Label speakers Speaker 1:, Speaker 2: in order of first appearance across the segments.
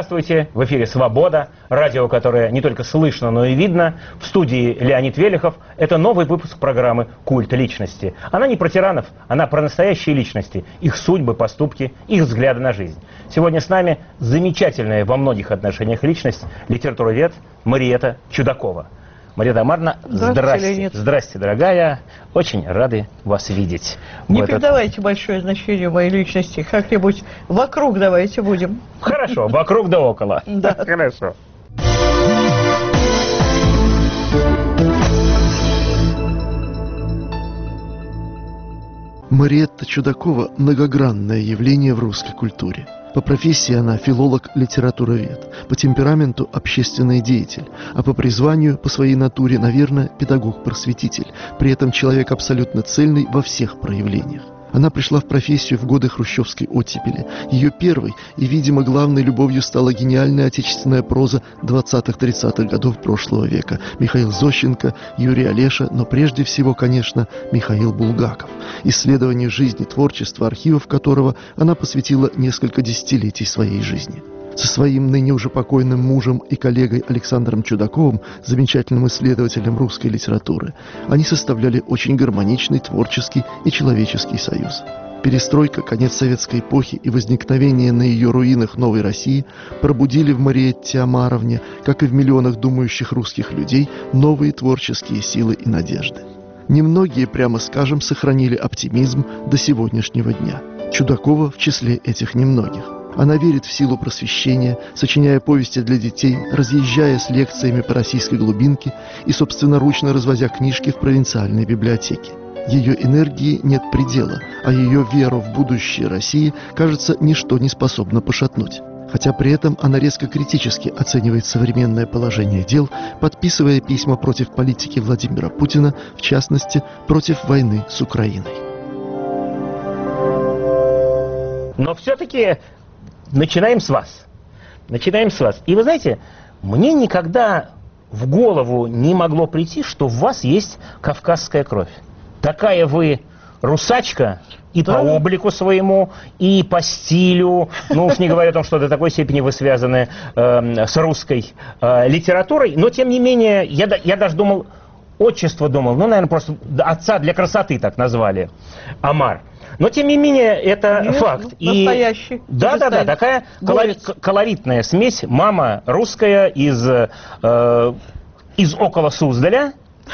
Speaker 1: Здравствуйте, в эфире «Свобода», радио, которое не только слышно, но и видно. В студии Леонид Велихов. Это новый выпуск программы «Культ личности». Она не про тиранов, она про настоящие личности, их судьбы, поступки, их взгляды на жизнь. Сегодня с нами замечательная во многих отношениях личность, литературовед Мариэтта Чудакова. Мариэтта Амаровна, здрасте. Здрасте, дорогая. Очень рады вас видеть.
Speaker 2: Не придавайте большое значение моей личности. Как-нибудь вокруг давайте будем.
Speaker 1: Хорошо, вокруг да около.
Speaker 2: Да.
Speaker 1: Хорошо.
Speaker 3: Мариэтта Чудакова – многогранное явление в русской культуре. По профессии она филолог-литературовед, по темпераменту – общественный деятель, а по призванию, по своей натуре, наверное, педагог-просветитель, при этом человек абсолютно цельный во всех проявлениях. Она пришла в профессию в годы хрущевской оттепели. Ее первой и, видимо, главной любовью стала гениальная отечественная проза 20-30-х годов прошлого века. Михаил Зощенко, Юрий Олеша, но прежде всего, конечно, Михаил Булгаков, исследованию жизни, творчества, архивов которого она посвятила несколько десятилетий своей жизни. Со своим ныне уже покойным мужем и коллегой Александром Чудаковым, замечательным исследователем русской литературы, они составляли очень гармоничный творческий и человеческий союз. Перестройка, конец советской эпохи и возникновение на ее руинах новой России пробудили в Мариэтте Амаровне, как и в миллионах думающих русских людей, новые творческие силы и надежды. Немногие, прямо скажем, сохранили оптимизм до сегодняшнего дня. Чудакова в числе этих немногих. Она верит в силу просвещения, сочиняя повести для детей, разъезжая с лекциями по российской глубинке и собственноручно развозя книжки в провинциальной библиотеке. Ее энергии нет предела, а ее веру в будущее России, кажется, ничто не способно пошатнуть. Хотя при этом она резко критически оценивает современное положение дел, подписывая письма против политики Владимира Путина, в частности, против войны с Украиной.
Speaker 1: Но все-таки начинаем с вас. Начинаем с вас. И вы знаете, мне никогда в голову не могло прийти, что в вас есть кавказская кровь. Такая вы русачка и по облику своему, и по стилю. Ну уж не говоря о том, что до такой степени вы связаны с русской литературой. Но тем не менее, я даже думал, отчество думал, ну, наверное, просто отца для красоты так назвали. Амар. Но, тем не менее, это факт.
Speaker 2: Настоящий.
Speaker 1: Да, такая колоритная смесь. Мама русская из около Суздаля.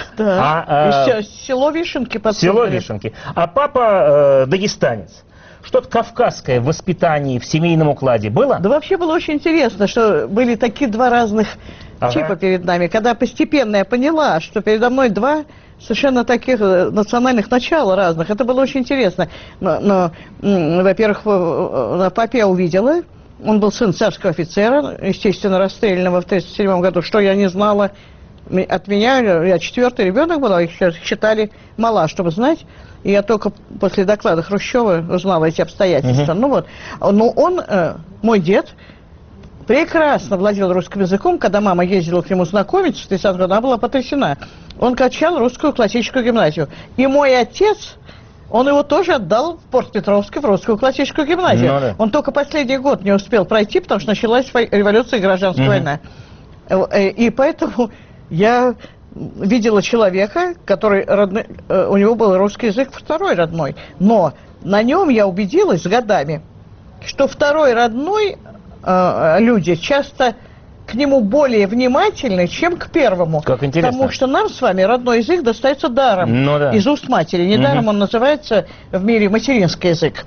Speaker 2: Да, село Вишенки под
Speaker 1: Село Вишенки. А папа дагестанец. Что-то кавказское в воспитании, в семейном укладе было?
Speaker 2: Да вообще было очень интересно, что были такие два разных типа перед нами. Когда постепенно я поняла, что передо мной два совершенно таких национальных начал разных. Это было очень интересно. Но во-первых, на папе я увидела. Он был сын царского офицера, естественно, расстрелянного в 1937 году, что я не знала. От меня, я четвертый ребенок была, их считали мала, чтобы знать. И я только после доклада Хрущева узнала эти обстоятельства. Ну вот, но он, мой дед, прекрасно владел русским языком. Когда мама ездила к нему знакомиться в 30 году, она была потрясена. Он качал русскую классическую гимназию. И мой отец, он его тоже отдал в Порт-Петровске в русскую классическую гимназию. Он только последний год не успел пройти, потому что началась революция и гражданская война. И поэтому я видела человека, который у него был русский язык второй родной. Но на нем я убедилась с годами, что второй родной люди часто к нему более внимательны, чем к первому.
Speaker 1: Как интересно.
Speaker 2: Потому что нам с вами родной язык достается даром, из уст матери. Недаром он называется в мире материнский язык.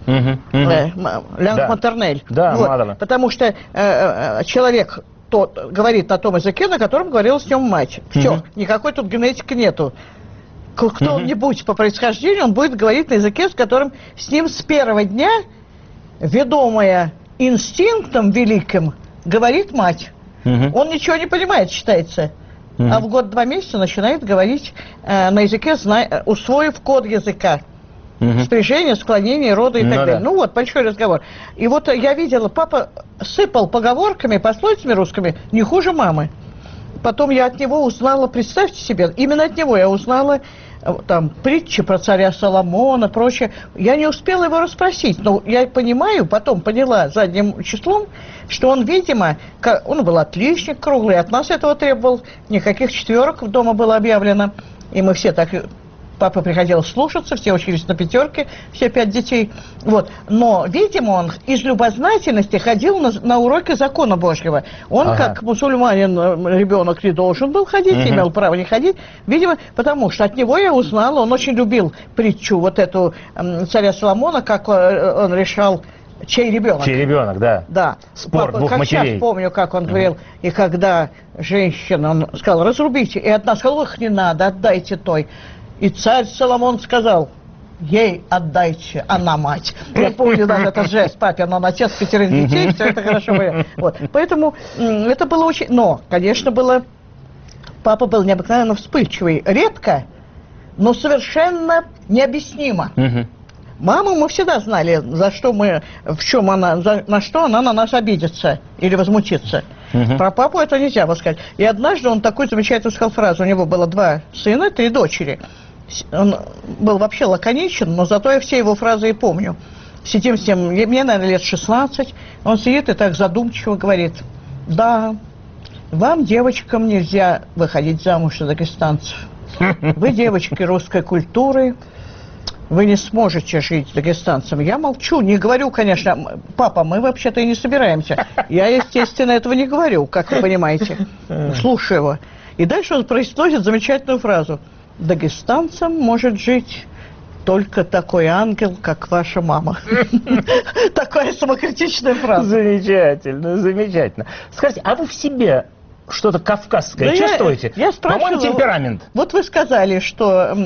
Speaker 2: Лянг матернель.
Speaker 1: Да,
Speaker 2: потому что человек говорит на том языке, на котором говорила с ним мать. Все, никакой тут генетики нету. Кто-нибудь по происхождению, он будет говорить на языке, с которым с ним с первого дня, ведомая инстинктом великим, говорит мать. Он ничего не понимает, считается. А в год 2 месяца начинает говорить на языке, усвоив код языка. Спряжение, склонение, рода и так далее. Ну вот, большой разговор. И вот я видела, папа сыпал поговорками, пословицами русскими не хуже мамы. Потом я от него узнала, представьте себе, именно от него я узнала там притчи про царя Соломона, прочее. Я не успела его расспросить, но я понимаю, потом поняла задним числом, что он, видимо, он был отличник круглый, от нас этого требовал, никаких четверок дома было объявлено, и мы все так... Папа приходил слушаться, все учились на пятерке, все 5 детей. Вот. Но, видимо, он из любознательности ходил на уроки закона Божьего. Он, как мусульманин, ребенок не должен был ходить, не имел права не ходить. Видимо, потому что от него я узнала, он очень любил притчу вот эту царя Соломона, как он решал, чей ребенок.
Speaker 1: Чей ребенок, да.
Speaker 2: Да.
Speaker 1: Спор двух
Speaker 2: как
Speaker 1: матерей.
Speaker 2: Сейчас помню, как он говорил. И когда женщина, он сказал, разрубите. И одна сказала, ох, не надо, отдайте той. И царь Соломон сказал, ей отдайте, она мать. Я помню даже этот жест, папин, он отец 5 детей, все это хорошо было. Вот. Поэтому это было очень... Но, конечно, папа был необыкновенно вспыльчивый. Редко, но совершенно необъяснимо. Маму мы всегда знали, за что мы, в чем она, на что она на нас обидится или возмутится. Про папу это нельзя было сказать. И однажды он такую замечательную сказал фразу. У него было 2 сына, 3 дочери. Он был вообще лаконичен, но зато я все его фразы и помню. Сидим с ним, мне, наверное, лет 16, он сидит и так задумчиво говорит, да, вам, девочкам, нельзя выходить замуж за дагестанцев. Вы, девочки русской культуры, вы не сможете жить дагестанцем. Я молчу, не говорю, конечно, папа, мы вообще-то и не собираемся. Я, естественно, этого не говорю, как вы понимаете. Слушаю его. И дальше он произносит замечательную фразу. Дагестанцем может жить только такой ангел, как ваша мама. Такая самокритичная фраза.
Speaker 1: Замечательно, замечательно. Скажите, а вы в себе что-то кавказское чувствуете?
Speaker 2: Я спрашивала,
Speaker 1: по-моему, темперамент.
Speaker 2: Вот вы сказали, что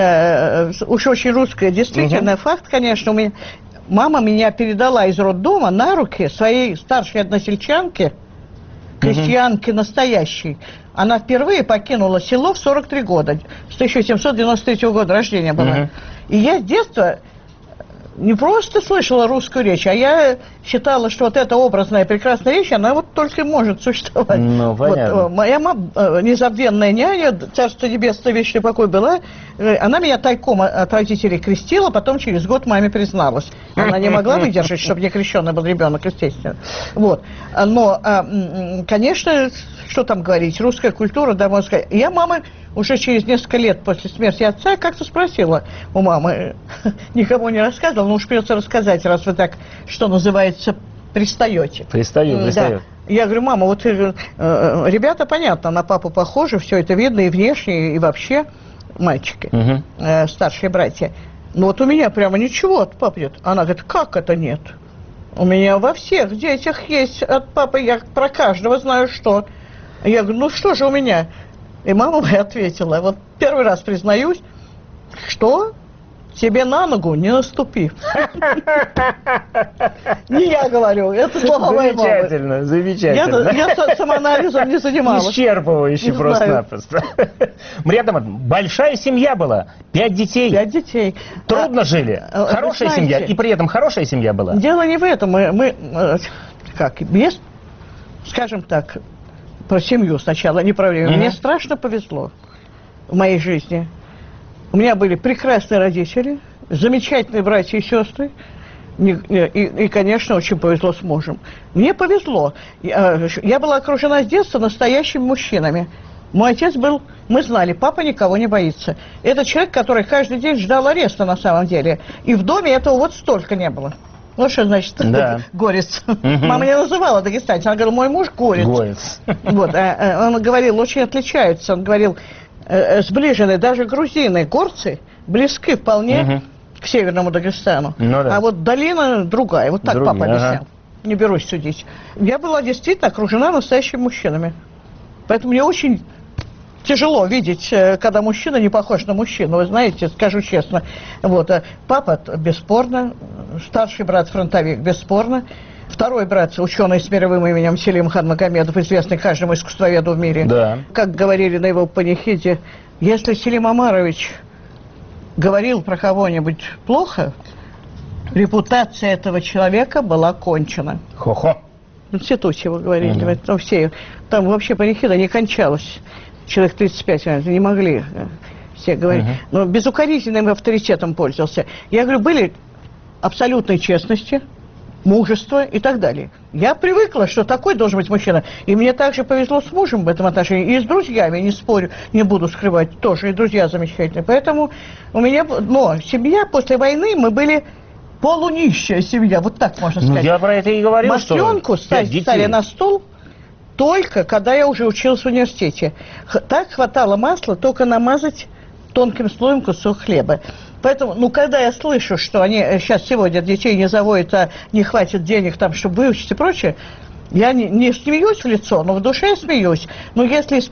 Speaker 2: уж очень русское. Действительно, факт, конечно, мама меня передала из роддома на руки своей старшей односельчанке, крестьянке настоящей. Она впервые покинула село в 43 года. С 1793 года рождения была. И я с детства не просто слышала русскую речь, а я считала, что вот эта образная прекрасная речь, она вот только и может существовать.
Speaker 1: Ну, понятно.
Speaker 2: Вот, моя мама, незабвенная няня, царство небесное, вечный покой была, она меня тайком от родителей крестила, потом через год маме призналась. Она не могла выдержать, чтобы не крещеный был ребенок, естественно. Вот. Но, конечно, что там говорить, русская культура, да, можно сказать. Я мамы уже через несколько лет после смерти отца как-то спросила у мамы, никому не рассказывала, но уж придется рассказать, раз вы так, что называется, пристаете.
Speaker 1: Пристаю.
Speaker 2: Да. Я говорю, мама, вот ребята, понятно, на папу похожи, все это видно и внешне, и вообще, мальчики, старшие братья. Но вот у меня прямо ничего от папы нет. Она говорит, как это нет? У меня во всех детях есть от папы, я про каждого знаю, что. Я говорю, ну что же у меня? И мама моя ответила, вот первый раз признаюсь, что тебе на ногу не наступи. Не я говорю, это слова моей мамы.
Speaker 1: Замечательно, замечательно.
Speaker 2: Я самоанализом не занималась.
Speaker 1: Исчерпывающе просто-напросто. Мария, большая семья была, 5 детей.
Speaker 2: 5 детей.
Speaker 1: Трудно жили. Хорошая семья, и при этом хорошая семья была.
Speaker 2: Дело не в этом. Мы без, скажем так, про семью сначала, не про время. Мне страшно повезло в моей жизни. У меня были прекрасные родители, замечательные братья и сестры. И, конечно, очень повезло с мужем. Мне повезло. Я была окружена с детства настоящими мужчинами. Мой отец был, мы знали, папа никого не боится. Это человек, который каждый день ждал ареста на самом деле. И в доме этого вот столько не было. Ну, что значит, да. Горец. Мама не называла дагестанец. Она говорила, мой муж горец.
Speaker 1: Горец.
Speaker 2: Вот. Он говорил, очень отличаются. Он говорил, сближены, даже грузины, горцы, близки вполне к северному Дагестану. Ну, да. А вот долина другая. Вот так папа объяснял. Не берусь судить. Я была действительно окружена настоящими мужчинами. Поэтому мне очень тяжело видеть, когда мужчина не похож на мужчину. Вы знаете, скажу честно. Вот. Папа, бесспорно. Старший брат-фронтовик, бесспорно. Второй брат, ученый с мировым именем Селим хан Магомедов, известный каждому искусствоведу в мире. Да. Как говорили на его панихиде, если Селим Омарович говорил про кого-нибудь плохо, репутация этого человека была кончена.
Speaker 1: Хо-хо.
Speaker 2: В институте его говорили, все. Там вообще панихида не кончалась. Человек 35, не могли все говорили. Но безукоризненным авторитетом пользовался. Я говорю, были абсолютной честности, мужество и так далее. Я привыкла, что такой должен быть мужчина. И мне также повезло с мужем в этом отношении. И с друзьями, не спорю, не буду скрывать, тоже и друзья замечательные. Поэтому у меня... Но семья после войны, мы были полунищая семья, вот так можно сказать.
Speaker 1: Я про это и говорил,
Speaker 2: Масленку ставили на стол только когда я уже училась в университете. Так хватало масла только намазать тонким слоем кусок хлеба. Поэтому, когда я слышу, что они сейчас сегодня детей не заводят, а не хватит денег там, чтобы выучить и прочее, я не смеюсь в лицо, но в душе смеюсь. Но если из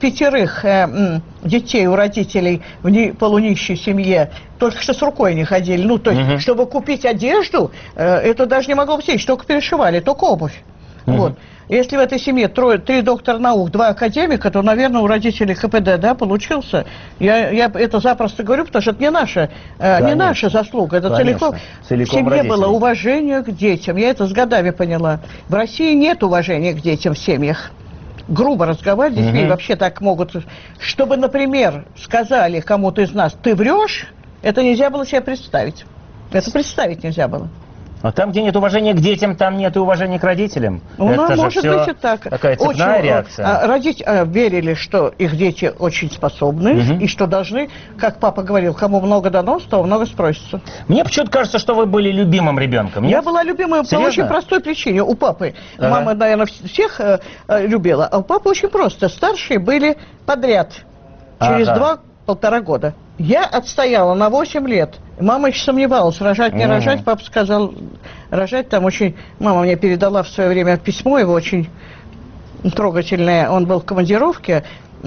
Speaker 2: 5 детей у родителей в полунищей семье только что с рукой не ходили, то есть, чтобы купить одежду, это даже не могло быть, только перешивали, только обувь. Вот. Если в этой семье 3 доктора наук, 2 академика, то, наверное, у родителей КПД, да, получился. Я это запросто говорю, потому что это не наша заслуга. Это целиком в семье было уважение к детям. Я это с годами поняла. В России нет уважения к детям в семьях. Грубо разговаривать с детьми вообще так могут. Чтобы, например, сказали кому-то из нас, ты врешь, это нельзя было себе представить. Это представить нельзя было.
Speaker 1: А там, где нет уважения к детям, там нет и уважения к родителям.
Speaker 2: Это же может быть и так.
Speaker 1: Такая цепная реакция.
Speaker 2: Родители верили, что их дети очень способны, и что должны, как папа говорил, кому много дано, с того много спросится.
Speaker 1: Мне почему-то кажется, что вы были любимым ребенком.
Speaker 2: Я была любимой по очень простой причине. У папы, мама, наверное, всех любила, а у папы очень просто. Старшие были подряд, через 2-1,5 года. Я отстояла на 8 лет. Мама еще сомневалась, рожать, не рожать. Папа сказал, рожать там очень... Мама мне передала в свое время письмо его очень трогательное. Он был в командировке.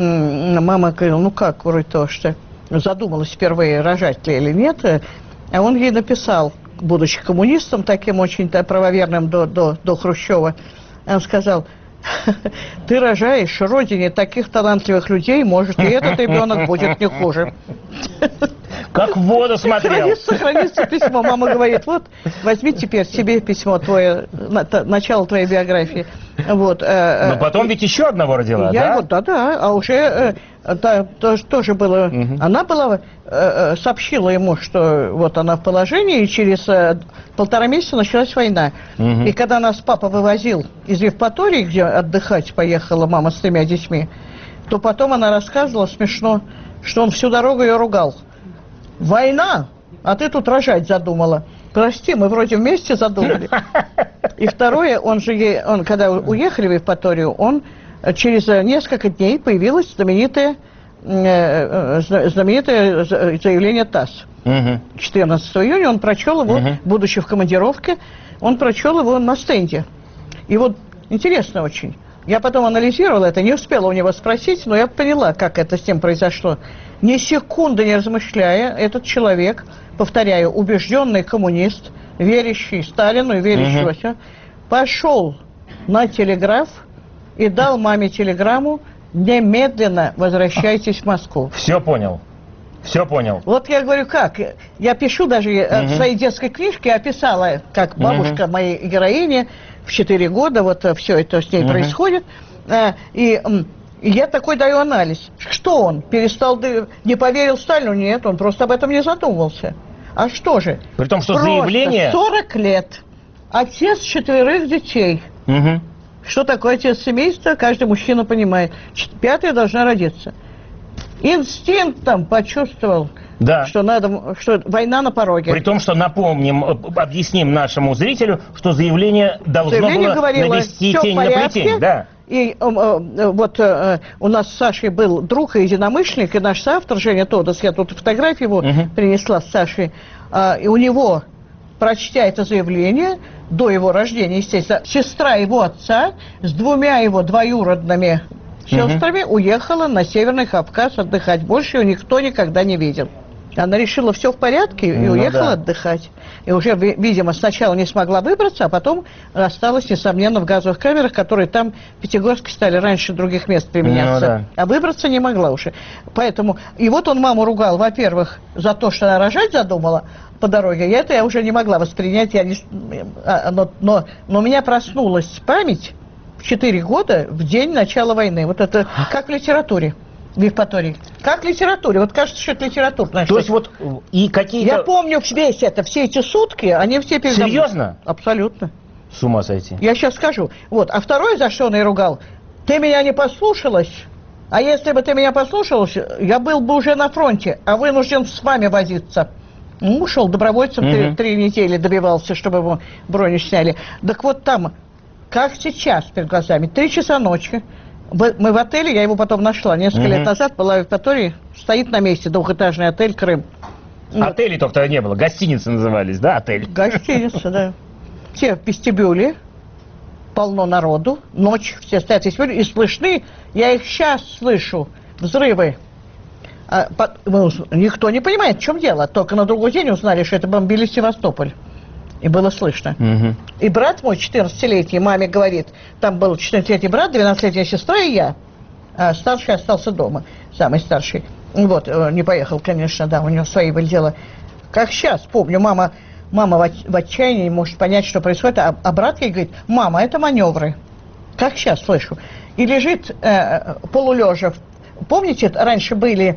Speaker 2: Мама говорила, как, вроде то, что задумалась впервые, рожать ли или нет. А он ей написал, будучи коммунистом, таким очень правоверным до Хрущева, он сказал... Ты рожаешь родине таких талантливых людей, может, и этот ребенок будет не хуже.
Speaker 1: Как в воду смотрел.
Speaker 2: Сохранится письмо. Мама говорит, вот, возьми теперь себе письмо твое, начало твоей биографии. Вот.
Speaker 1: Но потом ведь еще одного родила,
Speaker 2: да? Да, а уже тоже было... Она была, сообщила ему, что вот она в положении, и через 1,5 месяца началась война. И когда нас папа вывозил из Евпатории, где отдыхать поехала мама с 3 детьми, то потом она рассказывала смешно, что он всю дорогу ее ругал. Война, а ты тут рожать задумала. Прости, мы вроде вместе задумали. И второе, когда уехали в Евпаторию, через несколько дней появилось знаменитое заявление ТАСС. 14 июня он прочел его, будучи в командировке, он прочел его на стенде. И вот интересно очень. Я потом анализировала это, не успела у него спросить, но я поняла, как это с ним произошло. Ни секунды не размышляя, этот человек, повторяю, убежденный коммунист, верящий Сталину и верящий во все, пошел на телеграф и дал маме телеграмму: немедленно возвращайтесь в Москву.
Speaker 1: Все понял. Все понял.
Speaker 2: Вот я говорю, как? Я пишу даже в своей детской книжке, описала, как бабушка моей героини в 4 года, вот все это с ней происходит. И я такой даю анализ. Что он? Перестал, не поверил Сталину? Нет, он просто об этом не задумывался. А что же?
Speaker 1: При том, что
Speaker 2: просто
Speaker 1: заявление...
Speaker 2: 40 лет. Отец 4 детей. Что такое отец семейства, каждый мужчина понимает. 5-я должна родиться. Инстинктом почувствовал, что война на пороге.
Speaker 1: При том, что объясним нашему зрителю, что заявление должно было навести тень на плетень. Да.
Speaker 2: И вот у нас с Сашей был друг и единомышленник, и наш соавтор Женя Тодос, я тут фотографию его принесла с Сашей, и у него, прочтя это заявление, до его рождения, естественно, сестра его отца с 2 его двоюродными сестрами уехала на Северный Кавказ отдыхать. Больше ее никто никогда не видел. Она решила, все в порядке, и уехала отдыхать. И уже, видимо, сначала не смогла выбраться, а потом осталась, несомненно, в газовых камерах, которые там в Пятигорске стали раньше других мест применяться. А выбраться не могла уже. Поэтому, и вот он маму ругал, во-первых, за то, что она рожать задумала по дороге. Я уже не могла воспринять, но у меня проснулась память в 4 года в день начала войны. Вот это как в литературе. В Евпатории. Как литературе. Вот кажется, что это литературная.
Speaker 1: То есть вот и какие-то...
Speaker 2: Я помню весь это, все эти сутки, они все передо мной.
Speaker 1: Серьезно?
Speaker 2: Абсолютно.
Speaker 1: С ума сойти.
Speaker 2: Я сейчас скажу. Вот. А второе, за что он и ругал, ты меня не послушалась, а если бы ты меня послушалась, я был бы уже на фронте, а вынужден с вами возиться. Ну, ушел добровольцем, 3 недели добивался, чтобы его броню сняли. Так вот там, как сейчас перед глазами, 3 часа ночи, мы в отеле, я его потом нашла, несколько лет назад, была в Евпатории, стоит на месте, двухэтажный отель «Крым».
Speaker 1: Отелей-то тогда не было, гостиницы назывались, да, отель?
Speaker 2: Гостиница, да. Все в вестибюле, полно народу, ночь, все стоят в вестибюле, и слышны, я их сейчас слышу, взрывы. Никто не понимает, в чем дело, только на другой день узнали, что это бомбили Севастополь. И было слышно. И брат мой, 14-летний, маме говорит, там был 14-летний брат, 12-летняя сестра и я. А старший остался дома, самый старший. Вот, не поехал, конечно, да, у него свои были дела. Как сейчас, помню, мама в отчаянии не может понять, что происходит, а брат ей говорит, мама, это маневры. Как сейчас слышу. И лежит полулежа. Помните, раньше были...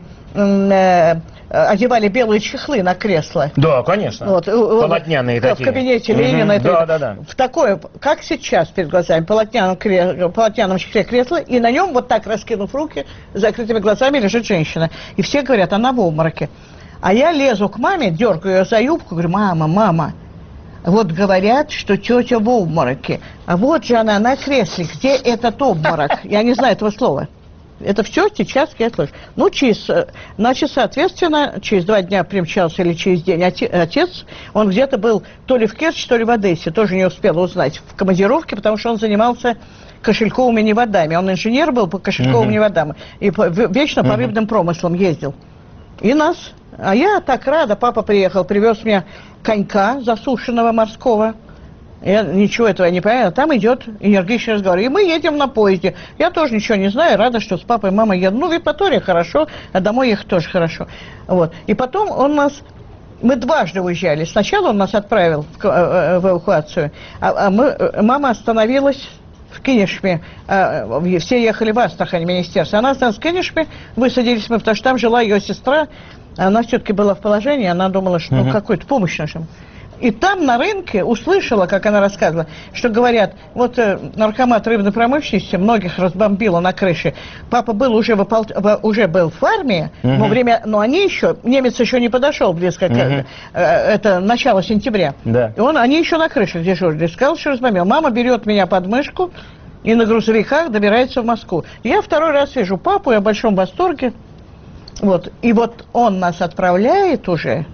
Speaker 2: одевали белые чехлы на кресло.
Speaker 1: Да, конечно. Вот, полотняные такие.
Speaker 2: В кабинете Ленина.
Speaker 1: Да.
Speaker 2: В такое, как сейчас перед глазами, полотняном чехле кресло, и на нем, вот так раскинув руки, с закрытыми глазами лежит женщина. И все говорят, она в обмороке. А я лезу к маме, дергаю ее за юбку, говорю, мама, вот говорят, что тетя в обмороке. А вот же она на кресле, где этот обморок? Я не знаю этого слова. Это все сейчас я слышу. Ну, значит, соответственно, через 2 дня примчался или через день отец, он где-то был то ли в Керчи, то ли в Одессе, тоже не успел узнать, в командировке, потому что он занимался кошельковыми неводами. Он инженер был по кошельковым неводам и вечно по рыбным промыслам ездил. И нас, а я так рада, папа приехал, привез мне конька засушенного морского. Я ничего этого не понимаю, а там идет энергичный разговор. И мы едем на поезде. Я тоже ничего не знаю, рада, что с папой и мамой еду. Ну, в Евпатории хорошо, а домой ехать тоже хорошо. Вот. И потом мы дважды уезжали. Сначала он нас отправил в эвакуацию, мама остановилась в Кинешме. Все ехали в Астрахань, министерство. Она остановилась в Кинешме, высадились мы, потому что там жила ее сестра. Она все-таки была в положении, она думала, что какую-то помощь нашим. И там на рынке услышала, как она рассказывала, что говорят, вот наркомат рыбной промышленности многих разбомбило на крыше. Папа был уже был в армии, но они еще, немец еще не подошел близко, это начало сентября. Да. И они еще на крыше дежурили, сказал, что разбомбил. Мама берет меня под мышку и на грузовиках добирается в Москву. Я 2-й раз вижу папу, я в большом восторге. Вот. И вот он нас отправляет уже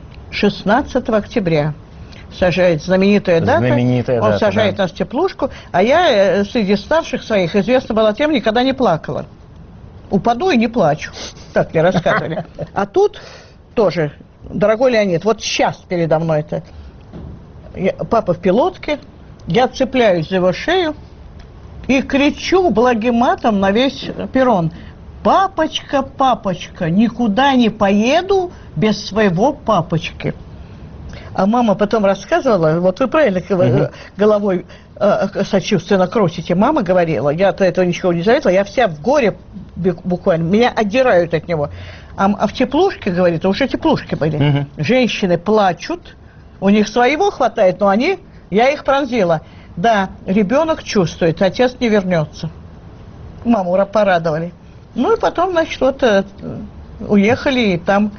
Speaker 2: 16 октября. Сажает знаменитая дата. Он сажает нас в теплушку. А я среди старших своих известна была тем, никогда не плакала. Упаду и не плачу. Так мне рассказывали. А тут тоже, дорогой Леонид, вот сейчас передо мной это. Папа в пилотке, я цепляюсь за его шею и кричу благим матом на весь перрон. Папочка, папочка, никуда не поеду без своего папочки. А мама потом рассказывала, вот вы правильно головой сочувственно крутите. Мама говорила, я-то этого ничего не заметила, я вся в горе буквально, меня отдирают от него. А в теплушке, говорит, уже теплушки были, женщины плачут, у них своего хватает, но я их пронзила. Да, ребенок чувствует, отец не вернется. Маму порадовали. Ну и потом, значит, вот уехали, и там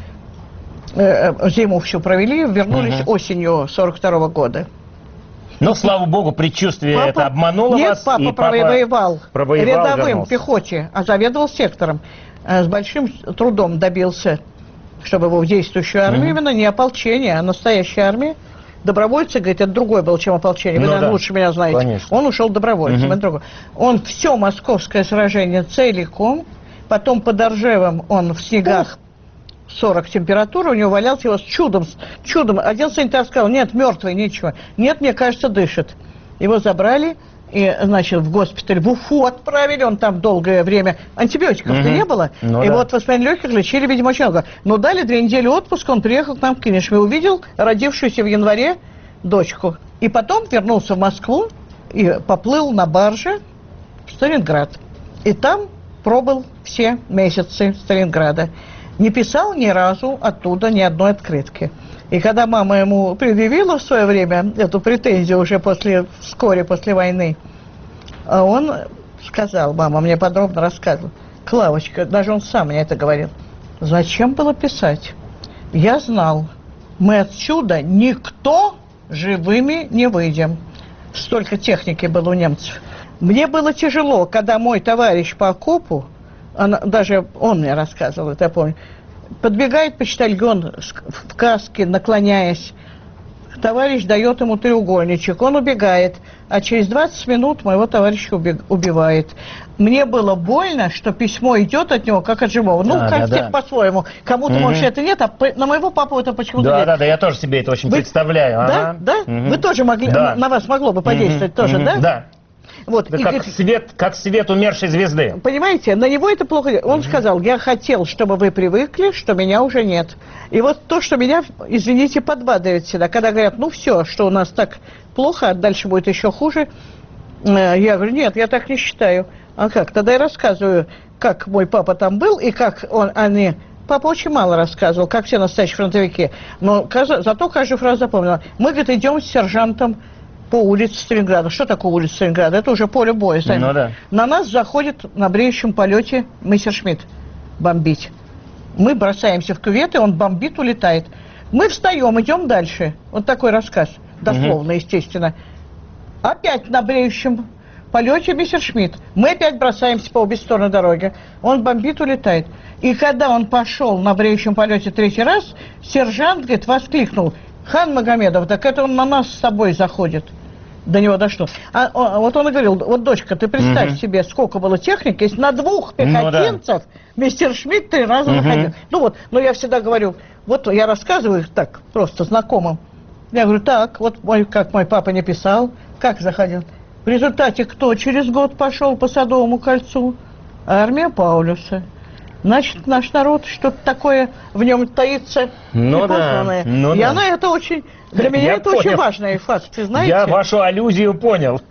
Speaker 2: зиму всю провели, вернулись осенью 42-го года.
Speaker 1: Но, слава богу, предчувствие это обмануло вас.
Speaker 2: Нет, папа воевал рядовым в пехоте, а заведовал сектором. С большим трудом добился, чтобы его в действующую армию, именно не ополчение, а настоящая армия. Добровольцы, говорит, это другой был, чем ополчение. Вы, наверное, лучше меня знаете. Конечно. Он ушел добровольцем, это другой. Он все московское сражение целиком, потом под Ржевом он в снегах 40 температура, у него валялся, его с чудом. Один санитар сказал, нет, мертвый, ничего. Нет, мне кажется, дышит. Его забрали, и, значит, в госпиталь в Уфу отправили, он там долгое время, антибиотиков-то не было, и вот воспаление легких лечили, видимо, очень много. Но дали 2 недели отпуска, он приехал к нам в Кинешме, увидел родившуюся в январе дочку. И потом вернулся в Москву и поплыл на барже в Сталинград. И там пробыл все месяцы Сталинграда. Не писал ни разу оттуда ни одной открытки. И когда мама ему предъявила в свое время эту претензию уже вскоре после войны, он сказал, мама мне подробно рассказывала, Клавочка, даже он сам мне это говорил, зачем было писать? Я знал, мы отсюда никто живыми не выйдем. Столько техники было у немцев. Мне было тяжело, когда мой товарищ по окопу, даже он мне рассказывал, это я помню, подбегает почтальон в каске, наклоняясь, товарищ дает ему треугольничек, он убегает, а через 20 минут моего товарища убивает. Мне было больно, что письмо идет от него, как от живого. Ну, всех по-своему. Кому-то, может, это нет, а на моего папу это почему-то нет.
Speaker 1: Да, я тоже себе это очень представляю.
Speaker 2: Да? Вы тоже могли, на вас могло бы подействовать тоже, да?
Speaker 1: Да.
Speaker 2: Вот.
Speaker 1: И как свет умершей звезды.
Speaker 2: Понимаете, на него это плохо. Он сказал, я хотел, чтобы вы привыкли, что меня уже нет. И вот то, что меня, извините, подбадривает всегда, когда говорят, ну все, что у нас так плохо, а дальше будет еще хуже, я говорю, нет, я так не считаю. А как? Тогда я рассказываю, как мой папа там был, и как они... Папа очень мало рассказывал, как все настоящие фронтовики. Но зато каждую фразу запомнила. Мы, говорит, идем с сержантом по улице Сталинграда. Что такое улица Сталинграда? Это уже поле боя.
Speaker 1: Ну, да.
Speaker 2: На нас заходит на бреющем полете Мессершмитт бомбить. Мы бросаемся в кювет, и он бомбит, улетает. Мы встаем, идем дальше. Вот такой рассказ. Дословно, естественно. Опять на бреющем полете Мессершмитт. Мы опять бросаемся по обе стороны дороги. Он бомбит, улетает. И когда он пошел на бреющем полете 3-й раз, сержант, говорит, воскликнул, Хан Магомедов, так это он на нас с собой заходит. До него дошло. Вот он и говорил, вот, дочка, ты представь себе, сколько было техники, если на 2 пехотинцев Мессершмитт 3 раза заходил. Ну вот, но я всегда говорю, вот я рассказываю так, просто знакомым. Я говорю, так, вот как мой папа не писал, как заходил. В результате кто через год пошел по Садовому кольцу? Армия Паулюса. Значит, наш народ, что-то такое в нем таится непознанное. И она это очень... Для меня это очень важный факт, вы знаете?
Speaker 1: Я вашу аллюзию понял.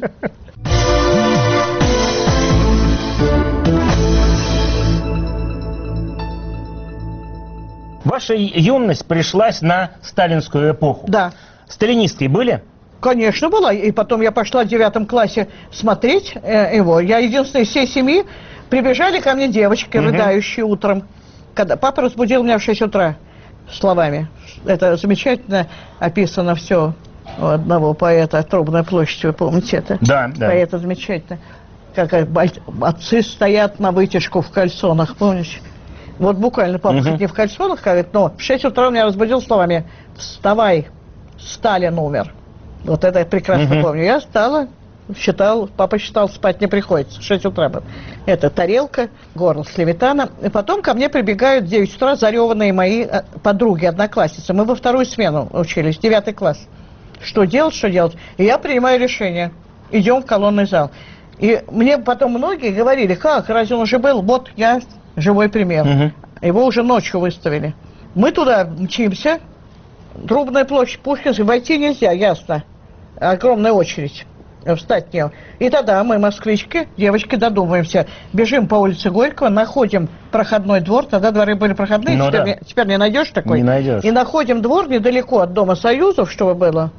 Speaker 1: Ваша юность пришлась на сталинскую эпоху.
Speaker 2: Да.
Speaker 1: Сталинисты были?
Speaker 2: Конечно, была. И потом я пошла в 9 классе смотреть его. Я единственная из всей семьи. Прибежали ко мне девочки, рыдающие утром. Когда папа разбудил меня в 6 утра словами. Это замечательно описано все у одного поэта «Трубная площадь», вы помните это?
Speaker 1: Да, да.
Speaker 2: Поэта замечательно. Как отцы стоят на вытяжку в кальсонах, помнишь? Вот буквально папа не в кальсонах, говорит, но в 6 утра меня разбудил словами «Вставай, Сталин умер». Вот это я прекрасно помню. Я встала, папа считал, спать не приходится. 6 утра был. Это тарелка, горло сливитана. И потом ко мне прибегают в 9 утра зареванные мои подруги, одноклассницы. Мы во 2-ю смену учились, 9 класс. Что делать, что делать? И я принимаю решение. Идем в колонный зал. И мне потом многие говорили, как, разве он уже был? Вот я живой пример. Его уже ночью выставили. Мы туда мчимся. Трубная площадь, Пушкинская, войти нельзя, ясно. Огромная очередь. Встать в нее. И тогда мы, москвички, девочки, додумываемся. Бежим по улице Горького, находим проходной двор. Тогда дворы были проходные, теперь не найдешь такой.
Speaker 1: Не найдешь.
Speaker 2: И находим двор недалеко от Дома Союзов, чтобы было.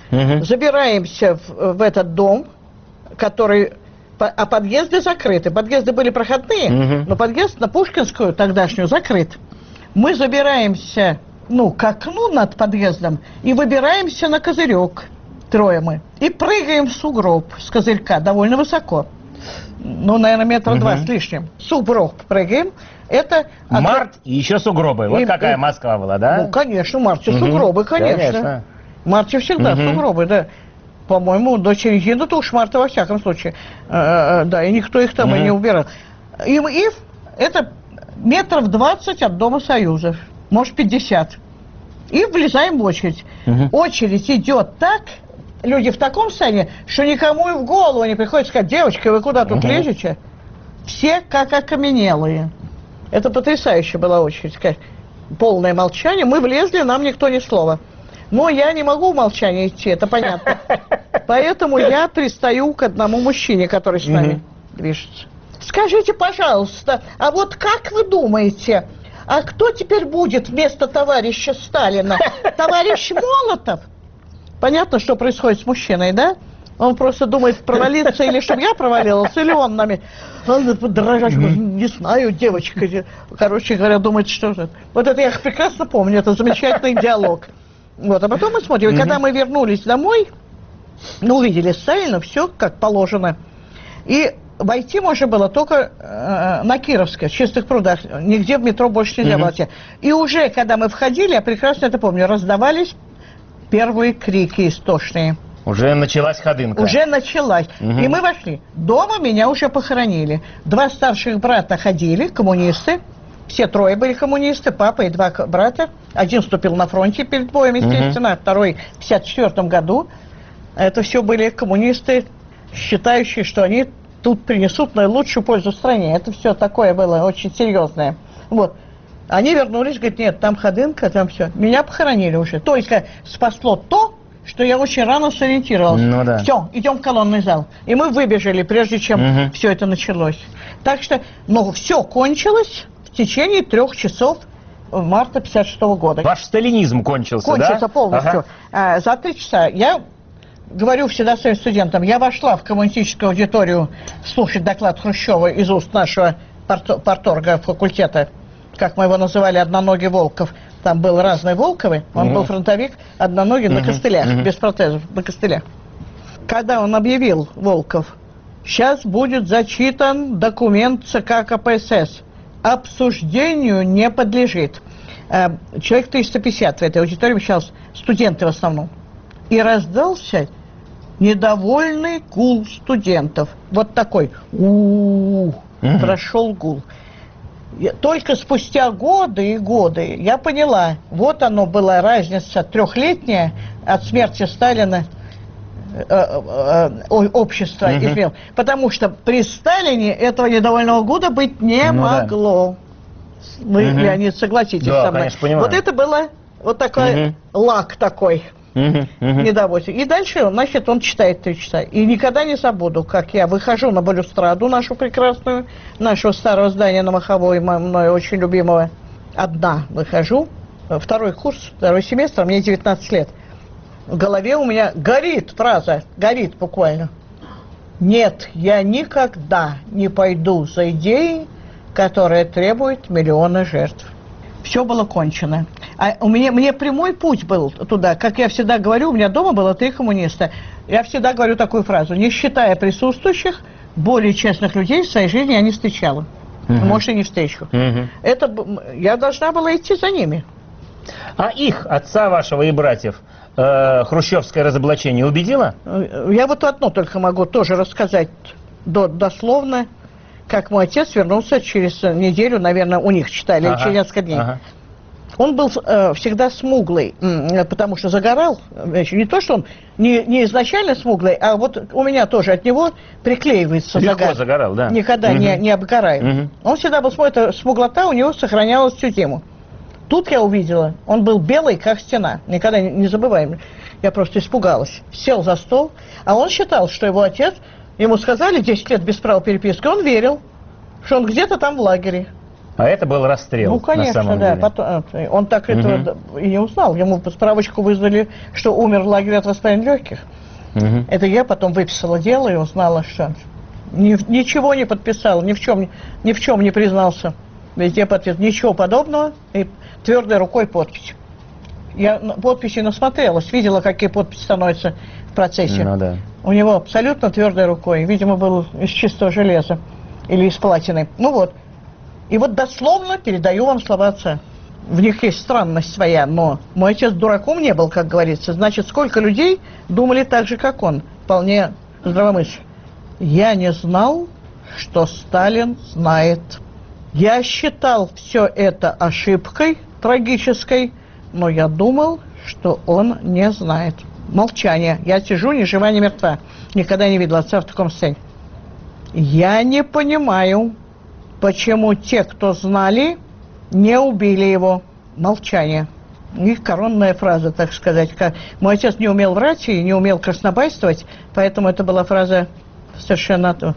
Speaker 2: Забираемся в этот дом, который... А подъезды закрыты. Подъезды были проходные, но подъезд на Пушкинскую тогдашнюю закрыт. Мы забираемся... к окну над подъездом и выбираемся на козырек, 3 мы, и прыгаем в сугроб с козырька довольно высоко. Наверное, 2 метра с лишним. Сугроб прыгаем. Это...
Speaker 1: Март и еще сугробы. Вот какая Москва была, да?
Speaker 2: Ну, конечно, в марте сугробы, конечно. В марте всегда сугробы, да. По-моему, до середины-то уж марта во всяком случае. Да, и никто их там и не убирал. И это 20 метров от Дома Союзов. Может, 50. И влезаем в очередь. Очередь идет так, люди в таком состоянии, что никому и в голову не приходит сказать, девочки, вы куда тут лезете? Все как окаменелые. Это потрясающая была очередь. Полное молчание. Мы влезли, нам никто ни слова. Но я не могу в молчании идти, это понятно. Поэтому я пристаю к одному мужчине, который с нами движется. Скажите, пожалуйста, а вот как вы думаете, а кто теперь будет вместо товарища Сталина? Товарищ Молотов? Понятно, что происходит с мужчиной, да? Он просто думает провалиться, или чтобы я провалилась, или он нами. Он дрожать, не знаю, девочка. Короче говоря, думает, что же. Вот это я прекрасно помню, это замечательный диалог. Вот, а потом мы смотрим, и когда мы вернулись домой, ну, увидели Сталина, все как положено. И войти можно было только на Кировской, в Чистых прудах. Нигде в метро больше нельзя было идти. И уже, когда мы входили, я прекрасно это помню, раздавались первые крики истошные.
Speaker 1: Уже началась ходынка.
Speaker 2: Уже началась. И мы вошли. Дома меня уже похоронили. 2 старших брата ходили, коммунисты. Все 3 были коммунисты, папа и 2 брата. Один вступил на фронте перед боем, естественно, а второй в 1954 году. Это все были коммунисты, считающие, что они тут принесут наилучшую пользу стране. Это все такое было очень серьезное. Вот. Они вернулись, говорят, нет, там ходынка, там все. Меня похоронили уже. Только спасло то, что я очень рано сориентировалась.
Speaker 1: Ну, да.
Speaker 2: Все, идем в колонный зал. И мы выбежали, прежде чем все это началось. Так что, ну, все кончилось в течение 3 часов марта 1956 года.
Speaker 1: Ваш сталинизм кончился,
Speaker 2: кончился
Speaker 1: да?
Speaker 2: полностью. За 3 часа я говорю всегда своим студентам, я вошла в коммунистическую аудиторию слушать доклад Хрущева из уст нашего парторга факультета, как мы его называли, одноногий Волков. Там был разный Волковы, он был фронтовик, одноногий на костылях, без протезов, на костылях. Когда он объявил, Волков, сейчас будет зачитан документ ЦК КПСС, обсуждению не подлежит. Человек 350 в этой аудитории, сейчас студенты в основном. И раздался недовольный гул студентов. Вот такой, прошел гул. Только спустя годы и годы я поняла, вот оно была разница 3-летняя от смерти Сталина общества изменил. Потому что при Сталине этого недовольного года быть не могло. Вы, Леонид, согласитесь со мной.
Speaker 1: Конечно, понимаю.
Speaker 2: Вот это было вот такой лак такой. Недовольство. И дальше, значит, он читает 3 часа. И никогда не забуду, как я выхожу на балюстраду нашу прекрасную, нашего старого здания на Маховой, мною очень любимого. Одна выхожу, 2-й курс, 2-й семестр, мне 19 лет. В голове у меня горит фраза, горит буквально. Нет, я никогда не пойду за идеей, которая требует миллиона жертв. Все было кончено. А мне прямой путь был туда. Как я всегда говорю, у меня дома было 3 коммуниста. Я всегда говорю такую фразу. Не считая присутствующих, более честных людей в своей жизни я не встречала. Может, и не встречу. Это я должна была идти за ними.
Speaker 1: А их, отца вашего и братьев, хрущевское разоблачение убедило?
Speaker 2: Я вот одно только могу тоже рассказать дословно. Как мой отец вернулся через неделю, наверное, у них читали, через несколько дней. Он был всегда смуглый, потому что загорал. Не то, что он не изначально смуглый, а вот у меня тоже от него приклеивается загар.
Speaker 1: Легко загорал, да.
Speaker 2: Никогда не обгорает. Он всегда был смуглый, эта смуглота у него сохранялась всю зиму. Тут я увидела, он был белый, как стена. Никогда не забываем. Я просто испугалась. Сел за стол, а он считал, что его отец... Ему сказали 10 лет без права переписки, он верил, что он где-то там в лагере.
Speaker 1: А это был расстрел,
Speaker 2: ну, конечно,
Speaker 1: на самом
Speaker 2: да.
Speaker 1: деле.
Speaker 2: Потом, он так этого и не узнал. Ему справочку вызвали, что умер в лагере от воспаления легких. Это я потом выписала дело и узнала, что ничего не подписал, ни в чем не признался. Везде подпись, ничего подобного, и твердой рукой подпись. Я подписи насмотрелась, видела, какие подписи становятся в процессе.
Speaker 1: Ну, да.
Speaker 2: У него абсолютно твердой рукой, видимо, был из чистого железа или из платины. Ну вот. И вот дословно передаю вам слова отца. В них есть странность своя, но мой отец дураком не был, как говорится. Значит, сколько людей думали так же, как он, вполне здравомысленно. Я не знал, что Сталин знает. Я считал все это ошибкой трагической, но я думал, что он не знает. Молчание. Я сижу, ни жива, ни мертва. Никогда не видела отца в таком состоянии. Я не понимаю, почему те, кто знали, не убили его. Молчание. Их коронная фраза, так сказать. Мой отец не умел врать и не умел краснобайствовать, поэтому это была фраза совершенно...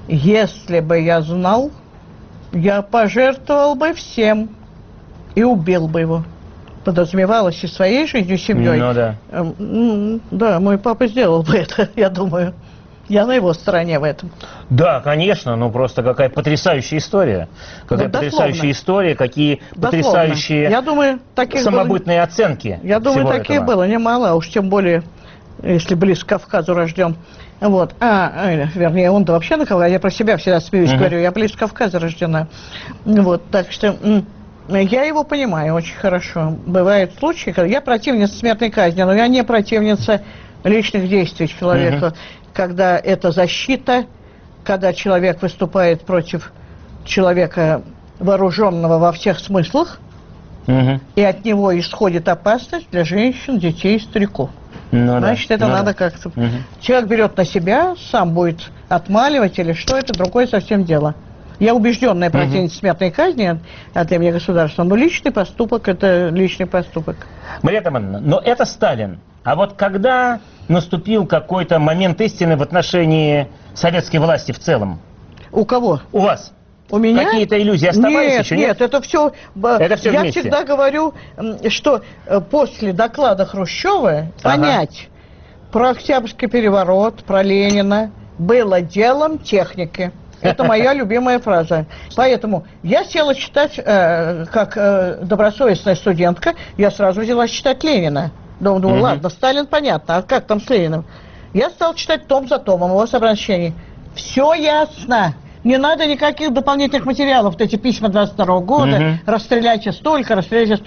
Speaker 2: Если бы я знал, я пожертвовал бы всем и убил бы его. Подразумевалось и своей жизнью, и семьей.
Speaker 1: Ну да.
Speaker 2: Да, мой папа сделал бы это, я думаю. Я на его стороне в этом.
Speaker 1: Да, конечно, ну просто какая потрясающая история. Какая
Speaker 2: Вот
Speaker 1: потрясающая история, какие
Speaker 2: Дословно.
Speaker 1: потрясающие
Speaker 2: Я думаю, таких
Speaker 1: самобытные оценки.
Speaker 2: Я думаю,
Speaker 1: всего
Speaker 2: таких
Speaker 1: этого.
Speaker 2: было немало, а уж тем более, если близ к Кавказу рожден. Вот. Вернее, он-то вообще на Кавказе, я про себя всегда смеюсь, говорю, я близ к Кавказу рождена. Вот, так что я его понимаю очень хорошо. Бывают случаи, когда я противница смертной казни, но я не противница личных действий человека, когда это защита, когда человек выступает против человека вооруженного во всех смыслах, и от него исходит опасность для женщин, детей, стариков. Значит, это надо как-то... Человек берет на себя, сам будет отмаливать или что, это другое совсем дело. Я убежденная противница смертной казни от имени государства, но личный поступок – это личный поступок.
Speaker 1: Мария Романовна, но это Сталин. А вот когда наступил какой-то момент истины в отношении советской власти в целом?
Speaker 2: У кого?
Speaker 1: У вас?
Speaker 2: У меня?
Speaker 1: Какие-то иллюзии оставались
Speaker 2: Нет,
Speaker 1: еще?
Speaker 2: Нет, это все я
Speaker 1: вместе.
Speaker 2: всегда говорю, что после доклада Хрущева понять про Октябрьский переворот, про Ленина было делом техники. Это моя любимая фраза. Поэтому я села читать, как добросовестная студентка, я сразу взялась читать Ленина. Думаю, ладно, Сталин понятно, а как там с Лениным? Я стал читать том за томом его обращений. Все ясно. Не надо никаких дополнительных материалов. Вот эти письма 22 года, расстреляйте столько.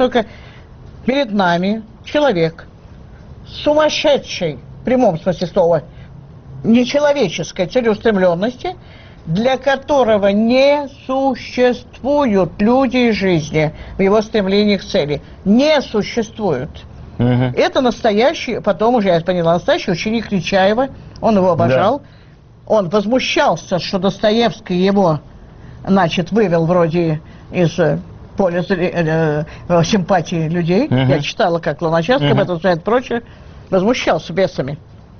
Speaker 2: Перед нами человек сумасшедший, в прямом смысле слова, нечеловеческой целеустремленности, для которого не существуют люди и жизни в его стремлении к цели. Не существуют. Это настоящий, потом уже я поняла, настоящий ученик Нечаева, он его обожал. Да. Он возмущался, что Достоевский его, значит, вывел вроде из поля симпатии людей. Я читала, как Луначарский об этом знает, прочее. Возмущался бесами.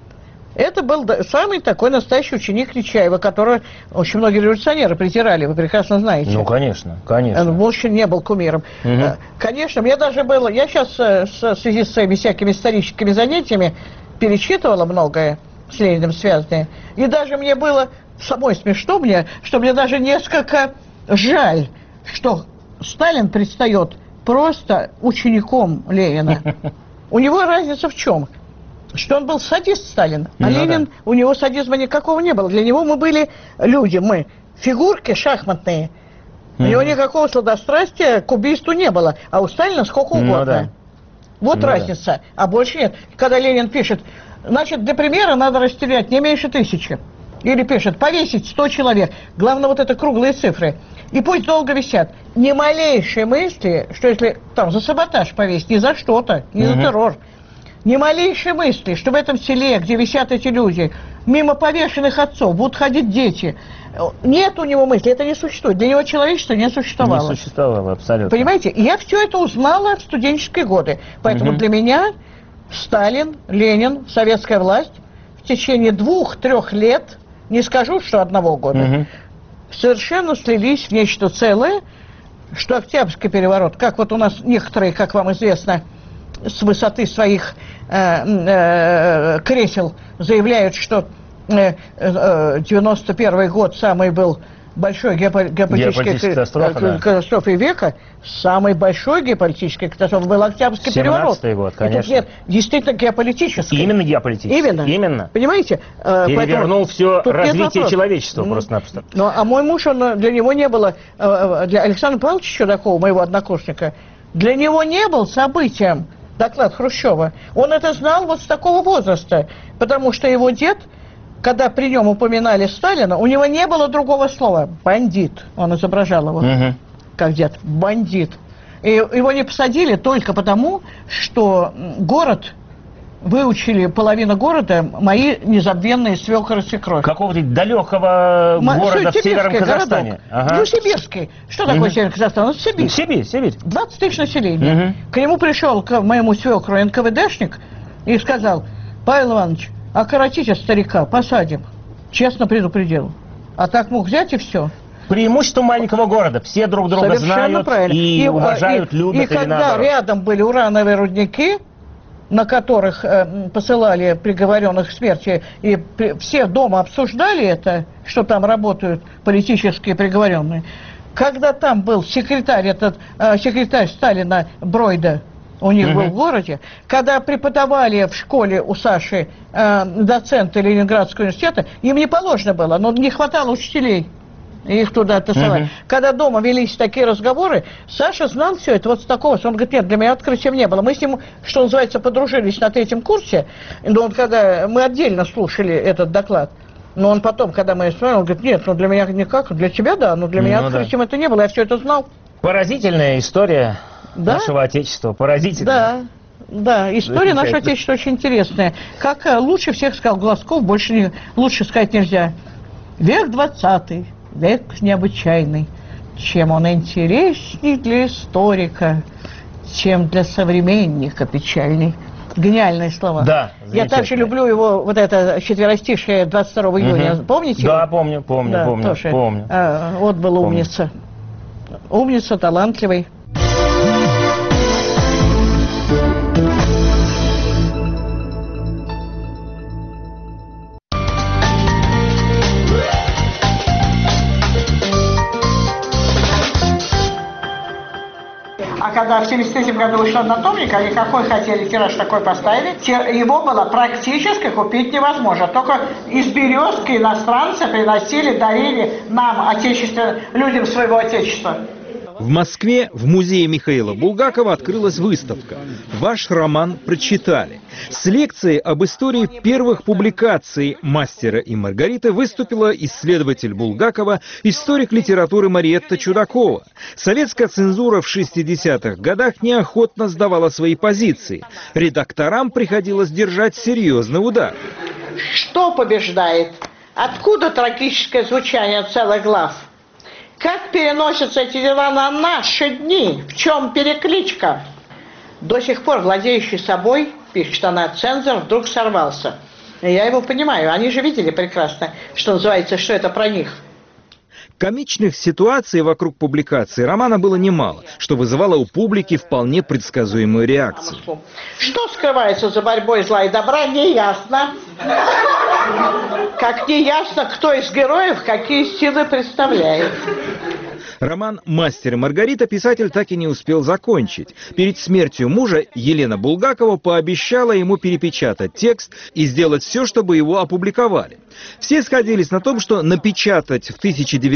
Speaker 2: Это был самый такой настоящий ученик Нечаева, которого очень многие революционеры презирали, вы прекрасно знаете.
Speaker 1: Ну, конечно, конечно.
Speaker 2: Он больше не был кумиром. Конечно, мне даже было... Я сейчас в связи с своими всякими историческими занятиями перечитывала многое с Лениным связанное. И даже мне было самой смешно, что мне даже несколько жаль, что Сталин предстает просто учеником Ленина. У него разница в чем? Что он был садист Сталин, а Ленин, у него садизма никакого не было. Для него мы были люди, мы фигурки шахматные. У него никакого сладострастия к убийству не было, а у Сталина сколько угодно. Вот разница, а больше нет. Когда Ленин пишет, значит, для примера надо расстрелять не меньше 1000. Или пишет, повесить 100 человек. Главное, вот это круглые цифры. И пусть долго висят. Ни малейшей мысли, что если там за саботаж повесить, не за что-то, не за террор. Ни малейшей мысли, что в этом селе, где висят эти люди, мимо повешенных отцов будут ходить дети. Нет у него мысли, это не существует. Для него человечество не существовало.
Speaker 1: Не существовало, абсолютно.
Speaker 2: Понимаете? И я все это узнала в студенческие годы. Поэтому для меня Сталин, Ленин, советская власть в течение 2-3 лет, не скажу, что 1 года, совершенно слились в нечто целое, что Октябрьский переворот, как вот у нас некоторые, как вам известно, с высоты своих кресел заявляют, что 91 год самый был большой геополитической катастрофой века. Самой большой геополитической катастрофой был Октябрьский переворот.
Speaker 1: 17-й год, конечно.
Speaker 2: Нет, действительно геополитический.
Speaker 1: Именно геополитический.
Speaker 2: Именно. Понимаете?
Speaker 1: Перевернул все развитие человечества просто-напросто.
Speaker 2: Ну, а мой муж, для него не было, для Александра Павловича Чудакова, моего однокурсника, для него не был событием доклад Хрущева. Он это знал вот с такого возраста, потому что его дед, когда при нем упоминали Сталина, у него не было другого слова. Бандит. Он изображал его, как дед. Бандит. И его не посадили только потому, что город выучили, половину города, мои незабвенные свекор и свекровь.
Speaker 1: Какого-то далекого города в Северном Казахстане.
Speaker 2: Ну, сибирский. Что такое Северный Казахстан? Это Сибирь.
Speaker 1: Сибирь.
Speaker 2: 20 тысяч населения. К нему пришел, к моему свекру, НКВДшник и сказал, Павел Иванович, окоротите старика, посадим. Честно предупредил. А так мог взять и все.
Speaker 1: Преимущество маленького города. Все друг друга
Speaker 2: Совершенно
Speaker 1: знают
Speaker 2: правильно.
Speaker 1: и уважают, любят.
Speaker 2: И когда
Speaker 1: наоборот.
Speaker 2: рядом были урановые рудники, на которых посылали приговоренных к смерти, и все дома обсуждали это, что там работают политические приговоренные. Когда там был секретарь Сталина Бройда, у них был в городе, когда преподавали в школе у Саши доценты Ленинградского университета, им не положено было, но не хватало учителей. Их туда тасовали. Когда дома велись такие разговоры, Саша знал все это вот с такого. Он говорит, нет, для меня открытием не было. Мы с ним, что называется, подружились на 3-м курсе, но он, когда мы отдельно слушали этот доклад, но он потом, когда мы смотрели, он говорит, нет, ну для меня никак, для тебя да, но для меня открытием это не было, я все это знал.
Speaker 1: Поразительная история нашего Отечества, поразительная.
Speaker 2: Да, история нашего Отечества очень интересная. Как лучше всех сказал Глазков, лучше сказать нельзя. Век 20-й. Век необычайный, чем он интересней для историка, чем для современника печальный. Гениальные слова.
Speaker 1: Да,
Speaker 2: я также люблю его, вот это четверостишее 22 июня. Помните?
Speaker 1: Да,
Speaker 2: его?
Speaker 1: помню.
Speaker 2: Вот был умница. Умница, талантливый. А когда в 1973 году вышел однотомник, они какой хотели тираж такой поставили, его было практически купить невозможно. Только из Березки иностранцы приносили, дарили нам, людям своего отечества.
Speaker 4: В Москве в музее Михаила Булгакова открылась выставка «Ваш роман прочитали». С лекцией об истории первых публикаций «Мастера и Маргариты» выступила исследователь Булгакова, историк литературы Мариетта Чудакова. Советская цензура в 60-х годах неохотно сдавала свои позиции. Редакторам приходилось держать серьезный удар.
Speaker 2: Что побеждает? Откуда трагическое звучание целых глав? Как переносятся эти дела на наши дни? В чем перекличка? До сих пор владеющий собой, пишет она, цензор вдруг сорвался. И я его понимаю, они же видели прекрасно, что называется, что это про них.
Speaker 4: Комичных ситуаций вокруг публикации романа было немало, что вызывало у публики вполне предсказуемую реакцию.
Speaker 2: Что скрывается за борьбой зла и добра, не ясно. Как не ясно, кто из героев какие силы представляет.
Speaker 4: Роман «Мастер и Маргарита» писатель так и не успел закончить. Перед смертью мужа Елена Булгакова пообещала ему перепечатать текст и сделать все, чтобы его опубликовали. Все сходились на том, что напечатать в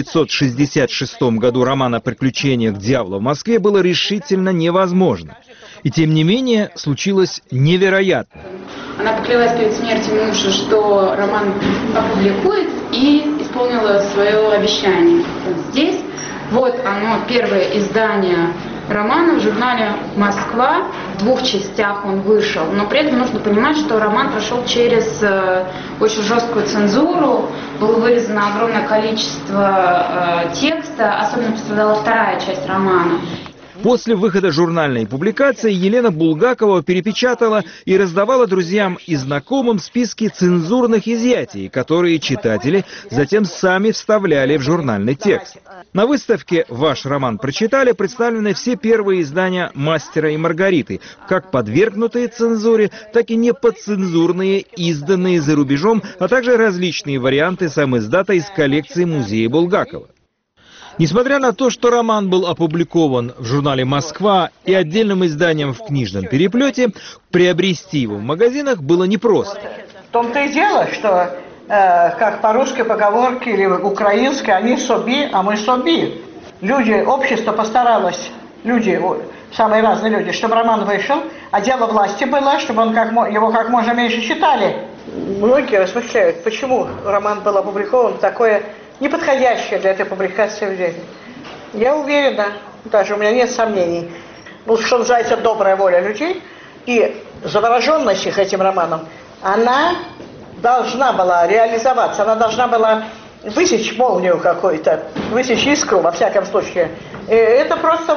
Speaker 4: 1966 году роман о приключениях дьявола в Москве было решительно невозможно. И тем не менее случилось невероятное.
Speaker 5: Она поклялась перед смертью мужа, что роман опубликует, и исполнила свое обещание. Здесь вот оно, первое издание романа в журнале «Москва». В 2 частях он вышел, но при этом нужно понимать, что роман прошел через очень жесткую цензуру, было вырезано огромное количество текста, особенно пострадала 2-я часть романа.
Speaker 4: После выхода журнальной публикации Елена Булгакова перепечатала и раздавала друзьям и знакомым списки цензурных изъятий, которые читатели затем сами вставляли в журнальный текст. На выставке «Ваш роман прочитали» представлены все первые издания «Мастера и Маргариты», как подвергнутые цензуре, так и неподцензурные, изданные за рубежом, а также различные варианты самиздата из коллекции музея Булгакова. Несмотря на то, что роман был опубликован в журнале «Москва» и отдельным изданием в книжном переплете, приобрести его в магазинах было непросто.
Speaker 2: В том-то и дело, что, как по русской поговорке или украинской, они соби, а мы соби. Общество постаралось, самые разные люди, чтобы роман вышел, а дело власти было, чтобы его как можно меньше читали. Многие размышляют, почему роман был опубликован такое неподходящее для этой публикации время. Я уверена, даже у меня нет сомнений, что называется добрая воля людей и завороженность их этим романом, она должна была реализоваться, она должна была высечь молнию какую-то, высечь искру, во всяком случае. И это просто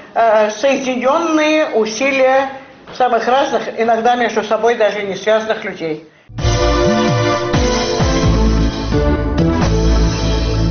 Speaker 2: соединенные усилия самых разных, иногда между собой даже не связанных людей.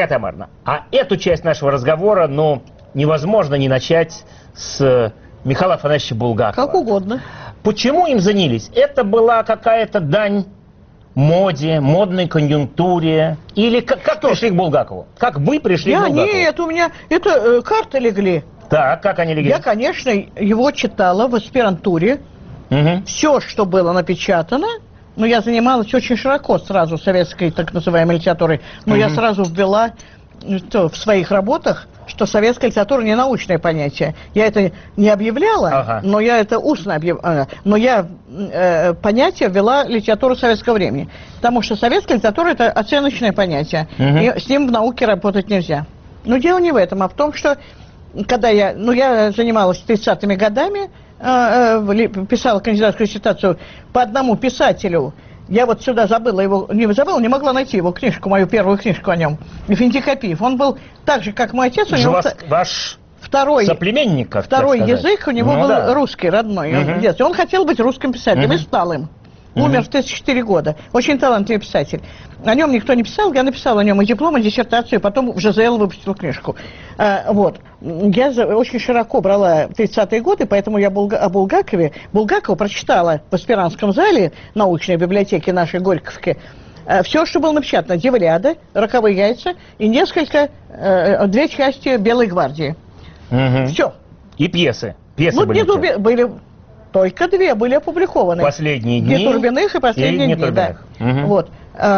Speaker 1: Тамаровна, а эту часть нашего разговора, ну, невозможно не начать с Михаила Афанасьевича Булгакова.
Speaker 2: Как угодно.
Speaker 1: Почему им занялись? Это была какая-то дань моде, модной конъюнктуре? Или как пришли к Булгакову? Как вы пришли к Булгакову?
Speaker 2: Нет, у меня это карты легли.
Speaker 1: Так, как они легли?
Speaker 2: Я, конечно, его читала в аспирантуре.
Speaker 1: Угу.
Speaker 2: Все, что было напечатано, но я занималась очень широко сразу советской так называемой литературой. Но я сразу ввела в своих работах, что советская литература не научное понятие. Я это не объявляла, но я это устно объявляла. Но я понятие ввела литературу советского времени. Потому что советская литература – это оценочное понятие. И с ним в науке работать нельзя. Но дело не в этом, а в том, что когда я занималась 30-ми годами, писала кандидатскую диссертацию по одному писателю. Я вот сюда забыла его, не могла найти его книжку, мою первую книжку о нем. Финтикопиев. Он был так же, как мой отец. У него
Speaker 1: ваш
Speaker 2: второй
Speaker 1: соплеменник,
Speaker 2: второй язык у него был русский, родной. Он хотел быть русским писателем и стал им. Умер в 1004 года. Очень талантливый писатель. О нем никто не писал. Я написала о нем и диплом, и диссертацию, и потом в ЖЗЛ выпустила книжку. Вот. Я очень широко брала 30-е годы, поэтому я о Булгакове. Булгакова прочитала в аспирантском зале научной библиотеки нашей Горьковки все, что было напечатано. «Дьяволяда», «Роковые яйца» и две части «Белой гвардии». Все.
Speaker 1: И пьесы. Пьесы
Speaker 2: были только две были опубликованы.
Speaker 1: «Последние дни».
Speaker 2: Нетурбиных и «Последние дни», да. Вот.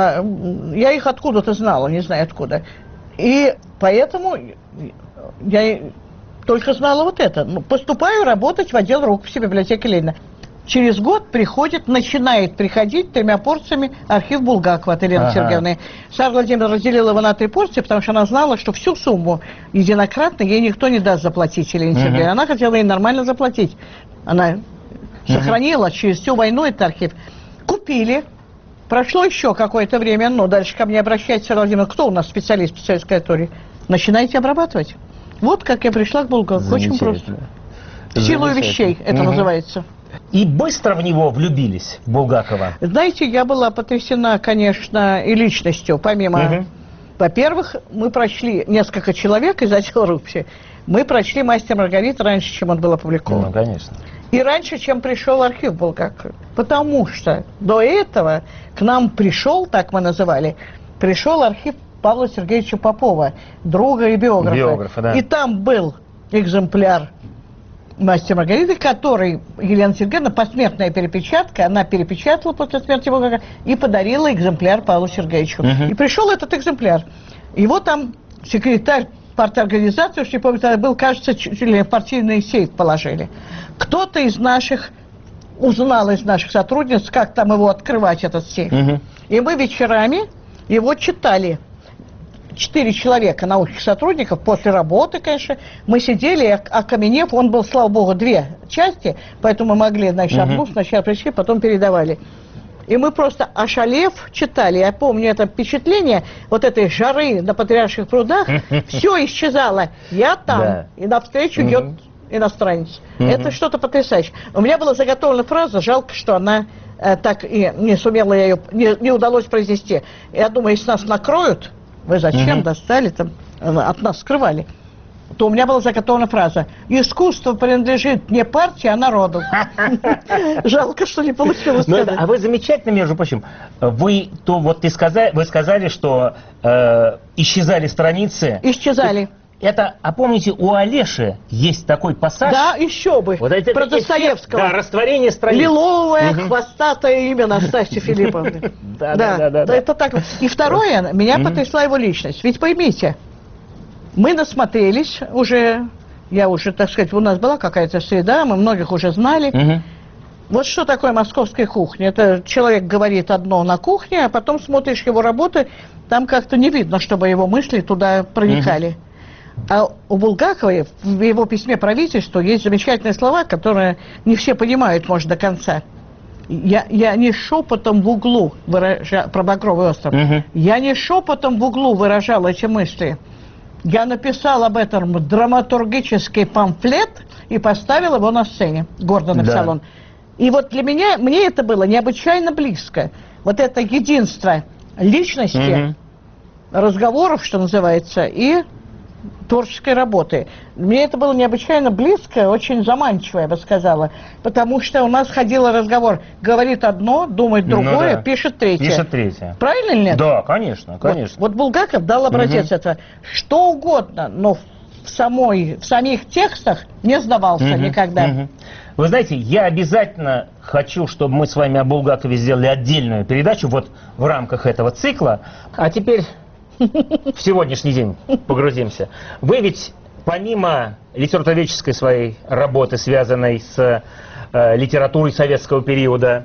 Speaker 2: Я их откуда-то знала, не знаю откуда. И поэтому я только знала вот это. Поступаю работать в отдел рукописи библиотеки Ленина. Через год начинает приходить 3 порциями архив Булгакова от Елены Сергеевны. Сара Владимировна разделила его на 3 порции, потому что она знала, что всю сумму единократно ей никто не даст заплатить Елене Сергеевне. Она хотела ей нормально заплатить. Она сохранила через всю войну этот архив. Купили. Прошло еще какое-то время, но дальше ко мне обращается Владимир, кто у нас специалист по советской истории? Начинаете обрабатывать. Вот как я пришла к Булгакову. Очень просто. Силой вещей это называется.
Speaker 1: И быстро в него влюбились, в Булгакова?
Speaker 2: Знаете, я была потрясена, конечно, и личностью. Помимо, во-первых, мы прочли несколько человек из отдела рукописи. Мы прочли «Мастер Маргарита» раньше, чем он был опубликован.
Speaker 1: Ну, конечно.
Speaker 2: И раньше, чем пришел архив Булгакова. Потому что до этого к нам пришел, пришел архив Павла Сергеевича Попова, друга и биографа. Да. И там был экземпляр «Мастер Маргариты», который Елена Сергеевна, посмертная перепечатка, она перепечатала после смерти Булгакова и подарила экземпляр Павлу Сергеевичу. И пришел этот экземпляр. Его там секретарь парторганизации, уж не помню, тогда был, кажется, чуть ли в партийный сейф положили. Кто-то из наших узнал, из наших сотрудниц, как там его открывать, этот сейф. И мы вечерами его читали. 4 человека, научных сотрудников, после работы, конечно, мы сидели, окаменев, он был, слава богу, 2 части, поэтому мы могли, значит, одну сначала пришли, потом передавали. И мы просто, ошалев, читали. Я помню это впечатление, вот этой жары на Патриарших прудах, все исчезало. Я там, и навстречу идет иностранец. Это что-то потрясающее. У меня была заготовлена фраза, жалко, что она так и не сумела ее, не удалось произнести. Я думаю, если нас накроют, вы зачем достали там, от нас скрывали, то у меня была заготовлена фраза: искусство принадлежит не партии, а народу. Жалко, что не получилось сказать.
Speaker 1: А вы замечательно, между прочим, вы сказали, что исчезали страницы.
Speaker 2: Исчезали.
Speaker 1: Это, а помните, у Олеши есть такой пассаж?
Speaker 2: Да, еще бы.
Speaker 1: Вот это,
Speaker 2: про Достоевского.
Speaker 1: Да, растворение страниц.
Speaker 2: Лиловое, хвостатое имя Настасьи Филипповны. Да. Это так. И второе, меня потрясла его личность. Ведь поймите, мы насмотрелись уже, так сказать, у нас была какая-то среда, мы многих уже знали. Вот что такое московская кухня. Это человек говорит одно на кухне, а потом смотришь его работы, там как-то не видно, чтобы его мысли туда проникали. А у Булгакова в его письме правительству есть замечательные слова, которые не все понимают, может, до конца. Я не шепотом в углу выражал, про Багровый остров, я не шепотом в углу выражал эти мысли. Я написал об этом драматургический памфлет и поставил его на сцене. Гордо написал он. И вот для меня, мне это было необычайно близко. Вот это единство личности разговоров, что называется, и творческой работы. Мне это было необычайно близко, очень заманчиво, я бы сказала, потому что у нас ходил разговор, говорит одно, думает другое,
Speaker 1: да.
Speaker 2: Пишет третье.
Speaker 1: Пишет третье.
Speaker 2: Правильно или нет?
Speaker 1: Да, конечно, конечно.
Speaker 2: Вот Булгаков дал образец этого. Что угодно, но в самих текстах не сдавался никогда.
Speaker 1: Вы знаете, я обязательно хочу, чтобы мы с вами о Булгакове сделали отдельную передачу вот в рамках этого цикла. А теперь в сегодняшний день погрузимся. Вы ведь помимо литературоведческой своей работы, связанной с литературой советского периода,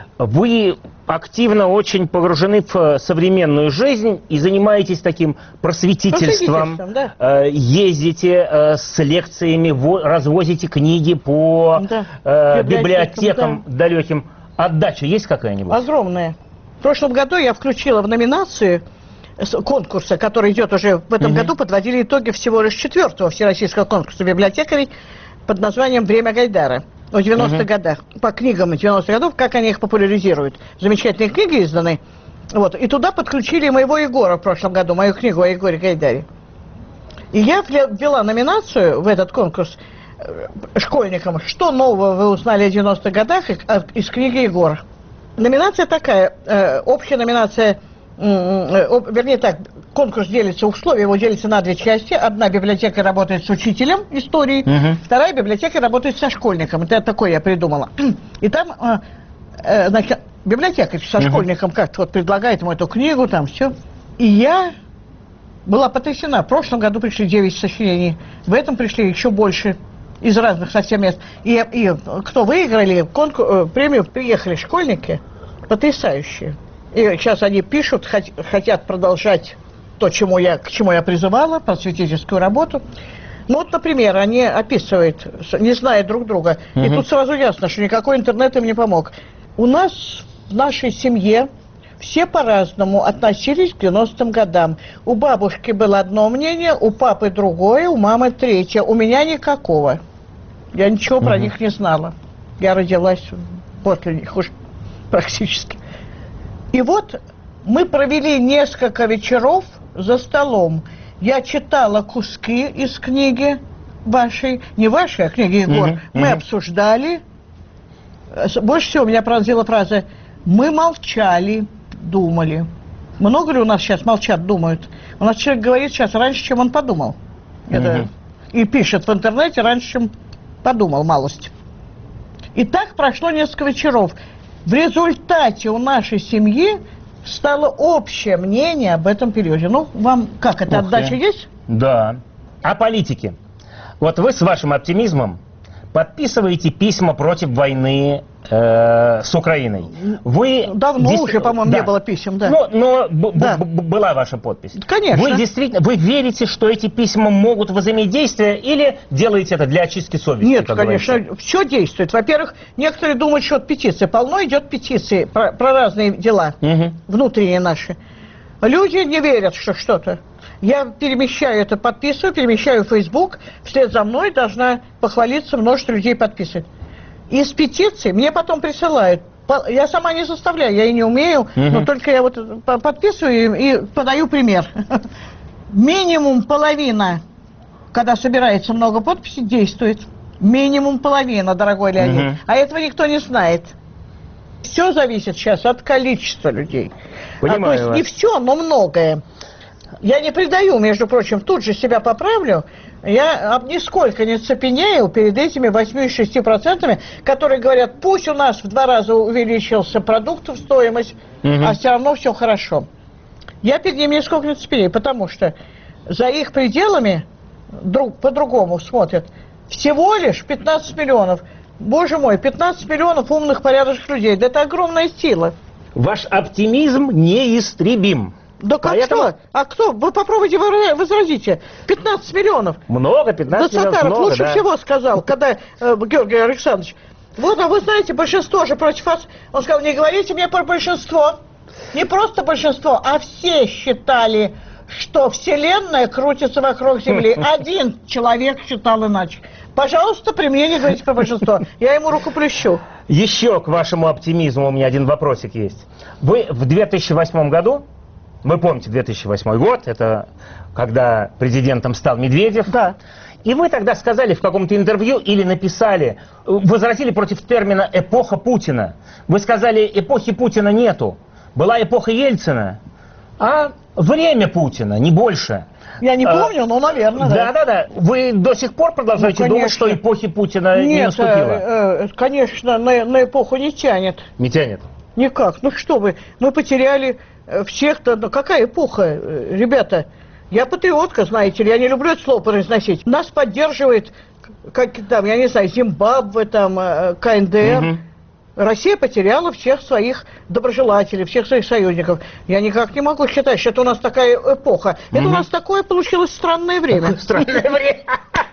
Speaker 1: вы активно очень погружены в современную жизнь и занимаетесь таким просветительством, да. Ездите с лекциями, развозите книги по библиотекам далеким. Отдача есть какая-нибудь?
Speaker 2: Огромная. В прошлом году я включила в номинацию конкурса, который идет уже в этом году, подводили итоги всего лишь 4-го всероссийского конкурса библиотекарей под названием «Время Гайдара». В 90-х годах, по книгам 90-х годов, как они их популяризируют. Замечательные книги изданы. Вот. И туда подключили моего Егора в прошлом году, мою книгу о Егоре Гайдаре. И я ввела номинацию в этот конкурс школьникам. Что нового вы узнали о 90-х годах из книги Егора? Номинация такая, общая номинация, вернее так, конкурс делится, условия его делятся на две части. Одна библиотека работает с учителем истории, вторая библиотека работает со школьником. Это такое я придумала. И там, значит, библиотекарь со школьником как-то вот предлагает ему эту книгу, там все. И я была потрясена. В прошлом году пришли 9 сочинений, в этом пришли еще больше из разных совсем мест. И кто выиграли премию, приехали школьники потрясающие. И сейчас они пишут, хотят продолжать то, к чему я призывала, просветительскую работу. Ну вот, например, они описывают, не зная друг друга, и тут сразу ясно, что никакой интернет им не помог. У нас в нашей семье все по-разному относились к 90-м годам. У бабушки было одно мнение, у папы другое, у мамы третье, у меня никакого. Я ничего про них не знала. Я родилась после них уж практически. И вот мы провели несколько вечеров за столом. Я читала куски из книги вашей, не вашей, а книги Егор. Мы обсуждали. Больше всего меня поразила фраза «мы молчали, думали». Много ли у нас сейчас молчат, думают? У нас человек говорит сейчас раньше, чем он подумал. Это, и пишет в интернете раньше, чем подумал, малость. И так прошло несколько вечеров. В результате у нашей семьи стало общее мнение об этом периоде. Ну, вам как, это отдача есть?
Speaker 1: Да. О политике. Вот вы с вашим оптимизмом подписываете письма против войны с Украиной. Вы
Speaker 2: давно уже, по-моему, не было писем, да.
Speaker 1: Но была ваша подпись.
Speaker 2: Конечно.
Speaker 1: Вы действительно, вы верите, что эти письма могут возыметь действие, или делаете это для очистки совести?
Speaker 2: Нет, конечно, все действует. Во-первых, некоторые думают, что от петиции. Полно идет петиции про разные дела, внутренние наши. Люди не верят, что что-то. Я перемещаю это, подписываю, перемещаю в Facebook, вслед за мной должна похвалиться, множество людей подписывать. Из петиции мне потом присылают. Я сама не заставляю, я и не умею, но только я вот подписываю и подаю пример. Минимум половина, когда собирается много подписей, действует. Минимум половина, дорогой Леонид. А этого никто не знает. Все зависит сейчас от количества людей.
Speaker 1: Понимаю
Speaker 2: то есть не все, но многое. Я не предаю, между прочим, тут же себя поправлю. Я нисколько не цепенею перед этими 8-6%, которые говорят, пусть у нас в 2 раза увеличился продуктов стоимость, а все равно все хорошо. Я перед ними нисколько не цепенею, потому что за их пределами по-другому смотрят. Всего лишь 15 миллионов. Боже мой, 15 миллионов умных, порядочных людей. Да это огромная сила.
Speaker 1: Ваш оптимизм неистребим.
Speaker 2: Да как что? А кто? Вы попробуйте возразите. 15 миллионов.
Speaker 1: Много, 15 миллионов.
Speaker 2: Сатаров
Speaker 1: много,
Speaker 2: лучше всего сказал, когда Георгий Александрович. Вот, а вы знаете, большинство же против вас. Он сказал, не говорите мне про большинство. Не просто большинство, а все считали, что Вселенная крутится вокруг Земли. Один человек считал иначе. Пожалуйста, при мне не говорите про большинство. Я ему руку плещу.
Speaker 1: Еще к вашему оптимизму у меня один вопросик есть. Вы в 2008 году Вы помните 2008 год, это когда президентом стал Медведев.
Speaker 2: Да.
Speaker 1: И вы тогда сказали в каком-то интервью или написали, возразили против термина «эпоха Путина». Вы сказали, эпохи Путина нету. Была эпоха Ельцина, а время Путина, не больше.
Speaker 2: Я не помню, но, наверное, да.
Speaker 1: Да. Вы до сих пор продолжаете думать, что эпохи Путина не наступила?
Speaker 2: Нет, конечно, на эпоху не тянет.
Speaker 1: Не тянет?
Speaker 2: Никак. Ну что вы, мы потеряли всех-то... Ну какая эпоха, ребята? Я патриотка, знаете ли, я не люблю это слово произносить. Нас поддерживает, как там, я не знаю, Зимбабве, там, КНДР. Угу. Россия потеряла всех своих доброжелателей, всех своих союзников. Я никак не могу считать, что это у нас такая эпоха. Это у нас такое получилось странное время.
Speaker 1: Странное время.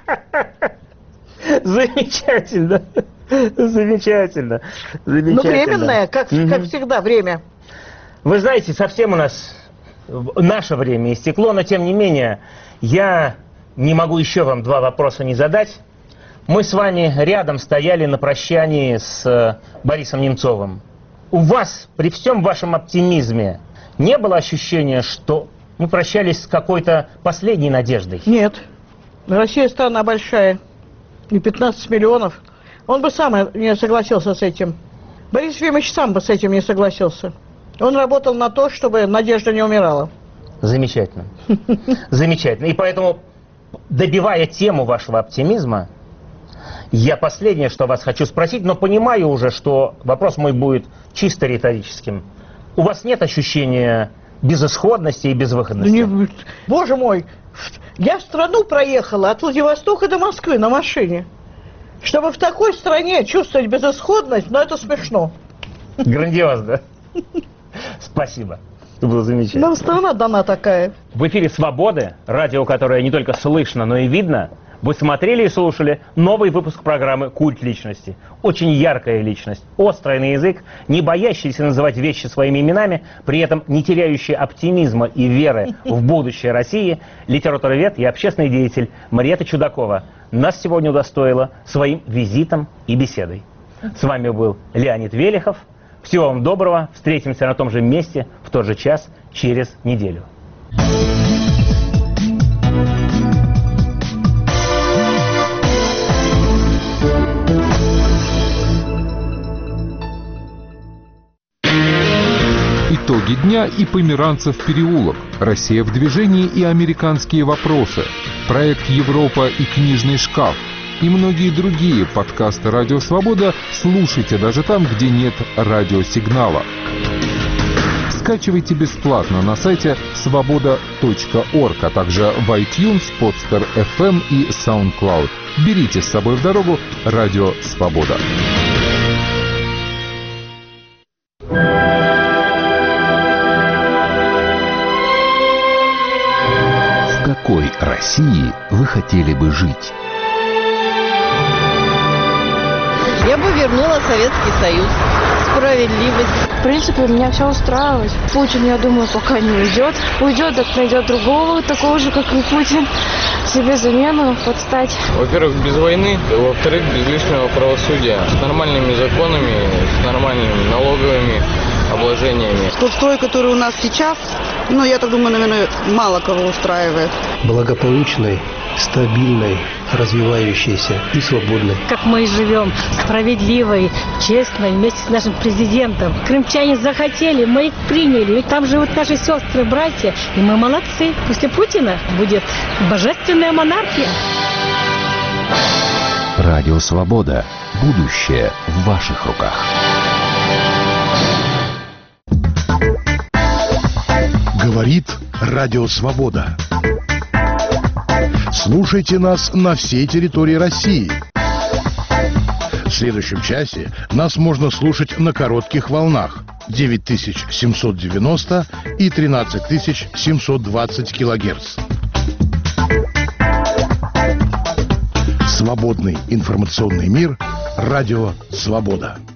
Speaker 1: Замечательно. Замечательно.
Speaker 2: Ну, временное, как всегда, время.
Speaker 1: Вы знаете, совсем у нас наше время истекло, но тем не менее, я не могу еще вам два вопроса не задать. Мы с вами рядом стояли на прощании с Борисом Немцовым. У вас, при всем вашем оптимизме, не было ощущения, что мы прощались с какой-то последней надеждой?
Speaker 2: Нет. Россия страна большая. И 15 миллионов. Он бы сам не согласился с этим. Борис Ефимович сам бы с этим не согласился. Он работал на то, чтобы надежда не умирала.
Speaker 1: Замечательно. Замечательно. И поэтому, добивая тему вашего оптимизма, я последнее, что вас хочу спросить, но понимаю уже, что вопрос мой будет чисто риторическим. У вас нет ощущения безысходности и безвыходности?
Speaker 2: Боже мой, я в страну проехала от Владивостока до Москвы на машине. Чтобы в такой стране чувствовать безысходность, но это смешно.
Speaker 1: Грандиозно. Спасибо. Это было замечательно.
Speaker 2: Нам страна дана такая.
Speaker 1: В эфире «Свободы», радио, которое не только слышно, но и видно. Вы смотрели и слушали новый выпуск программы «Культ личности». Очень яркая личность, острая на язык, не боящаяся называть вещи своими именами, при этом не теряющая оптимизма и веры в будущее России, литературовед и общественный деятель Мариэтта Чудакова нас сегодня удостоила своим визитом и беседой. С вами был Леонид Велихов. Всего вам доброго. Встретимся на том же месте в тот же час через неделю.
Speaker 6: Итоги дня и Померанцев переулок. Россия в движении и американские вопросы. Проект Европа и книжный шкаф. И многие другие подкасты «Радио Свобода» слушайте даже там, где нет радиосигнала. Скачивайте бесплатно на сайте svoboda.org, а также в iTunes, Podster FM и SoundCloud. Берите с собой в дорогу «Радио Свобода».
Speaker 7: В какой России вы хотели бы жить?
Speaker 8: Я бы вернула Советский Союз, справедливость.
Speaker 9: В принципе, меня все устраивает. Путин, я думаю, пока не уйдет. Уйдет, так найдет другого, такого же, как и Путин. Себе замену подстать.
Speaker 10: Во-первых, без войны. Во-вторых, без лишнего правосудия. С нормальными законами, с нормальными налоговыми обложениями.
Speaker 11: Тот строй, который у нас сейчас, я так думаю, наверное, мало кого устраивает.
Speaker 12: Благополучной, стабильной, развивающейся и свободной.
Speaker 13: Как мы и живем, справедливой, честной, вместе с нашим президентом. Крымчане захотели, мы их приняли. Ведь там живут наши сестры, братья, и мы молодцы. После Путина будет божественная монархия.
Speaker 7: Радио Свобода. Будущее в ваших руках.
Speaker 14: Говорит Радио Свобода. Слушайте нас на всей территории России. В следующем часе нас можно слушать на коротких волнах 9790 и 13720 килогерц. Свободный информационный мир. Радио Свобода.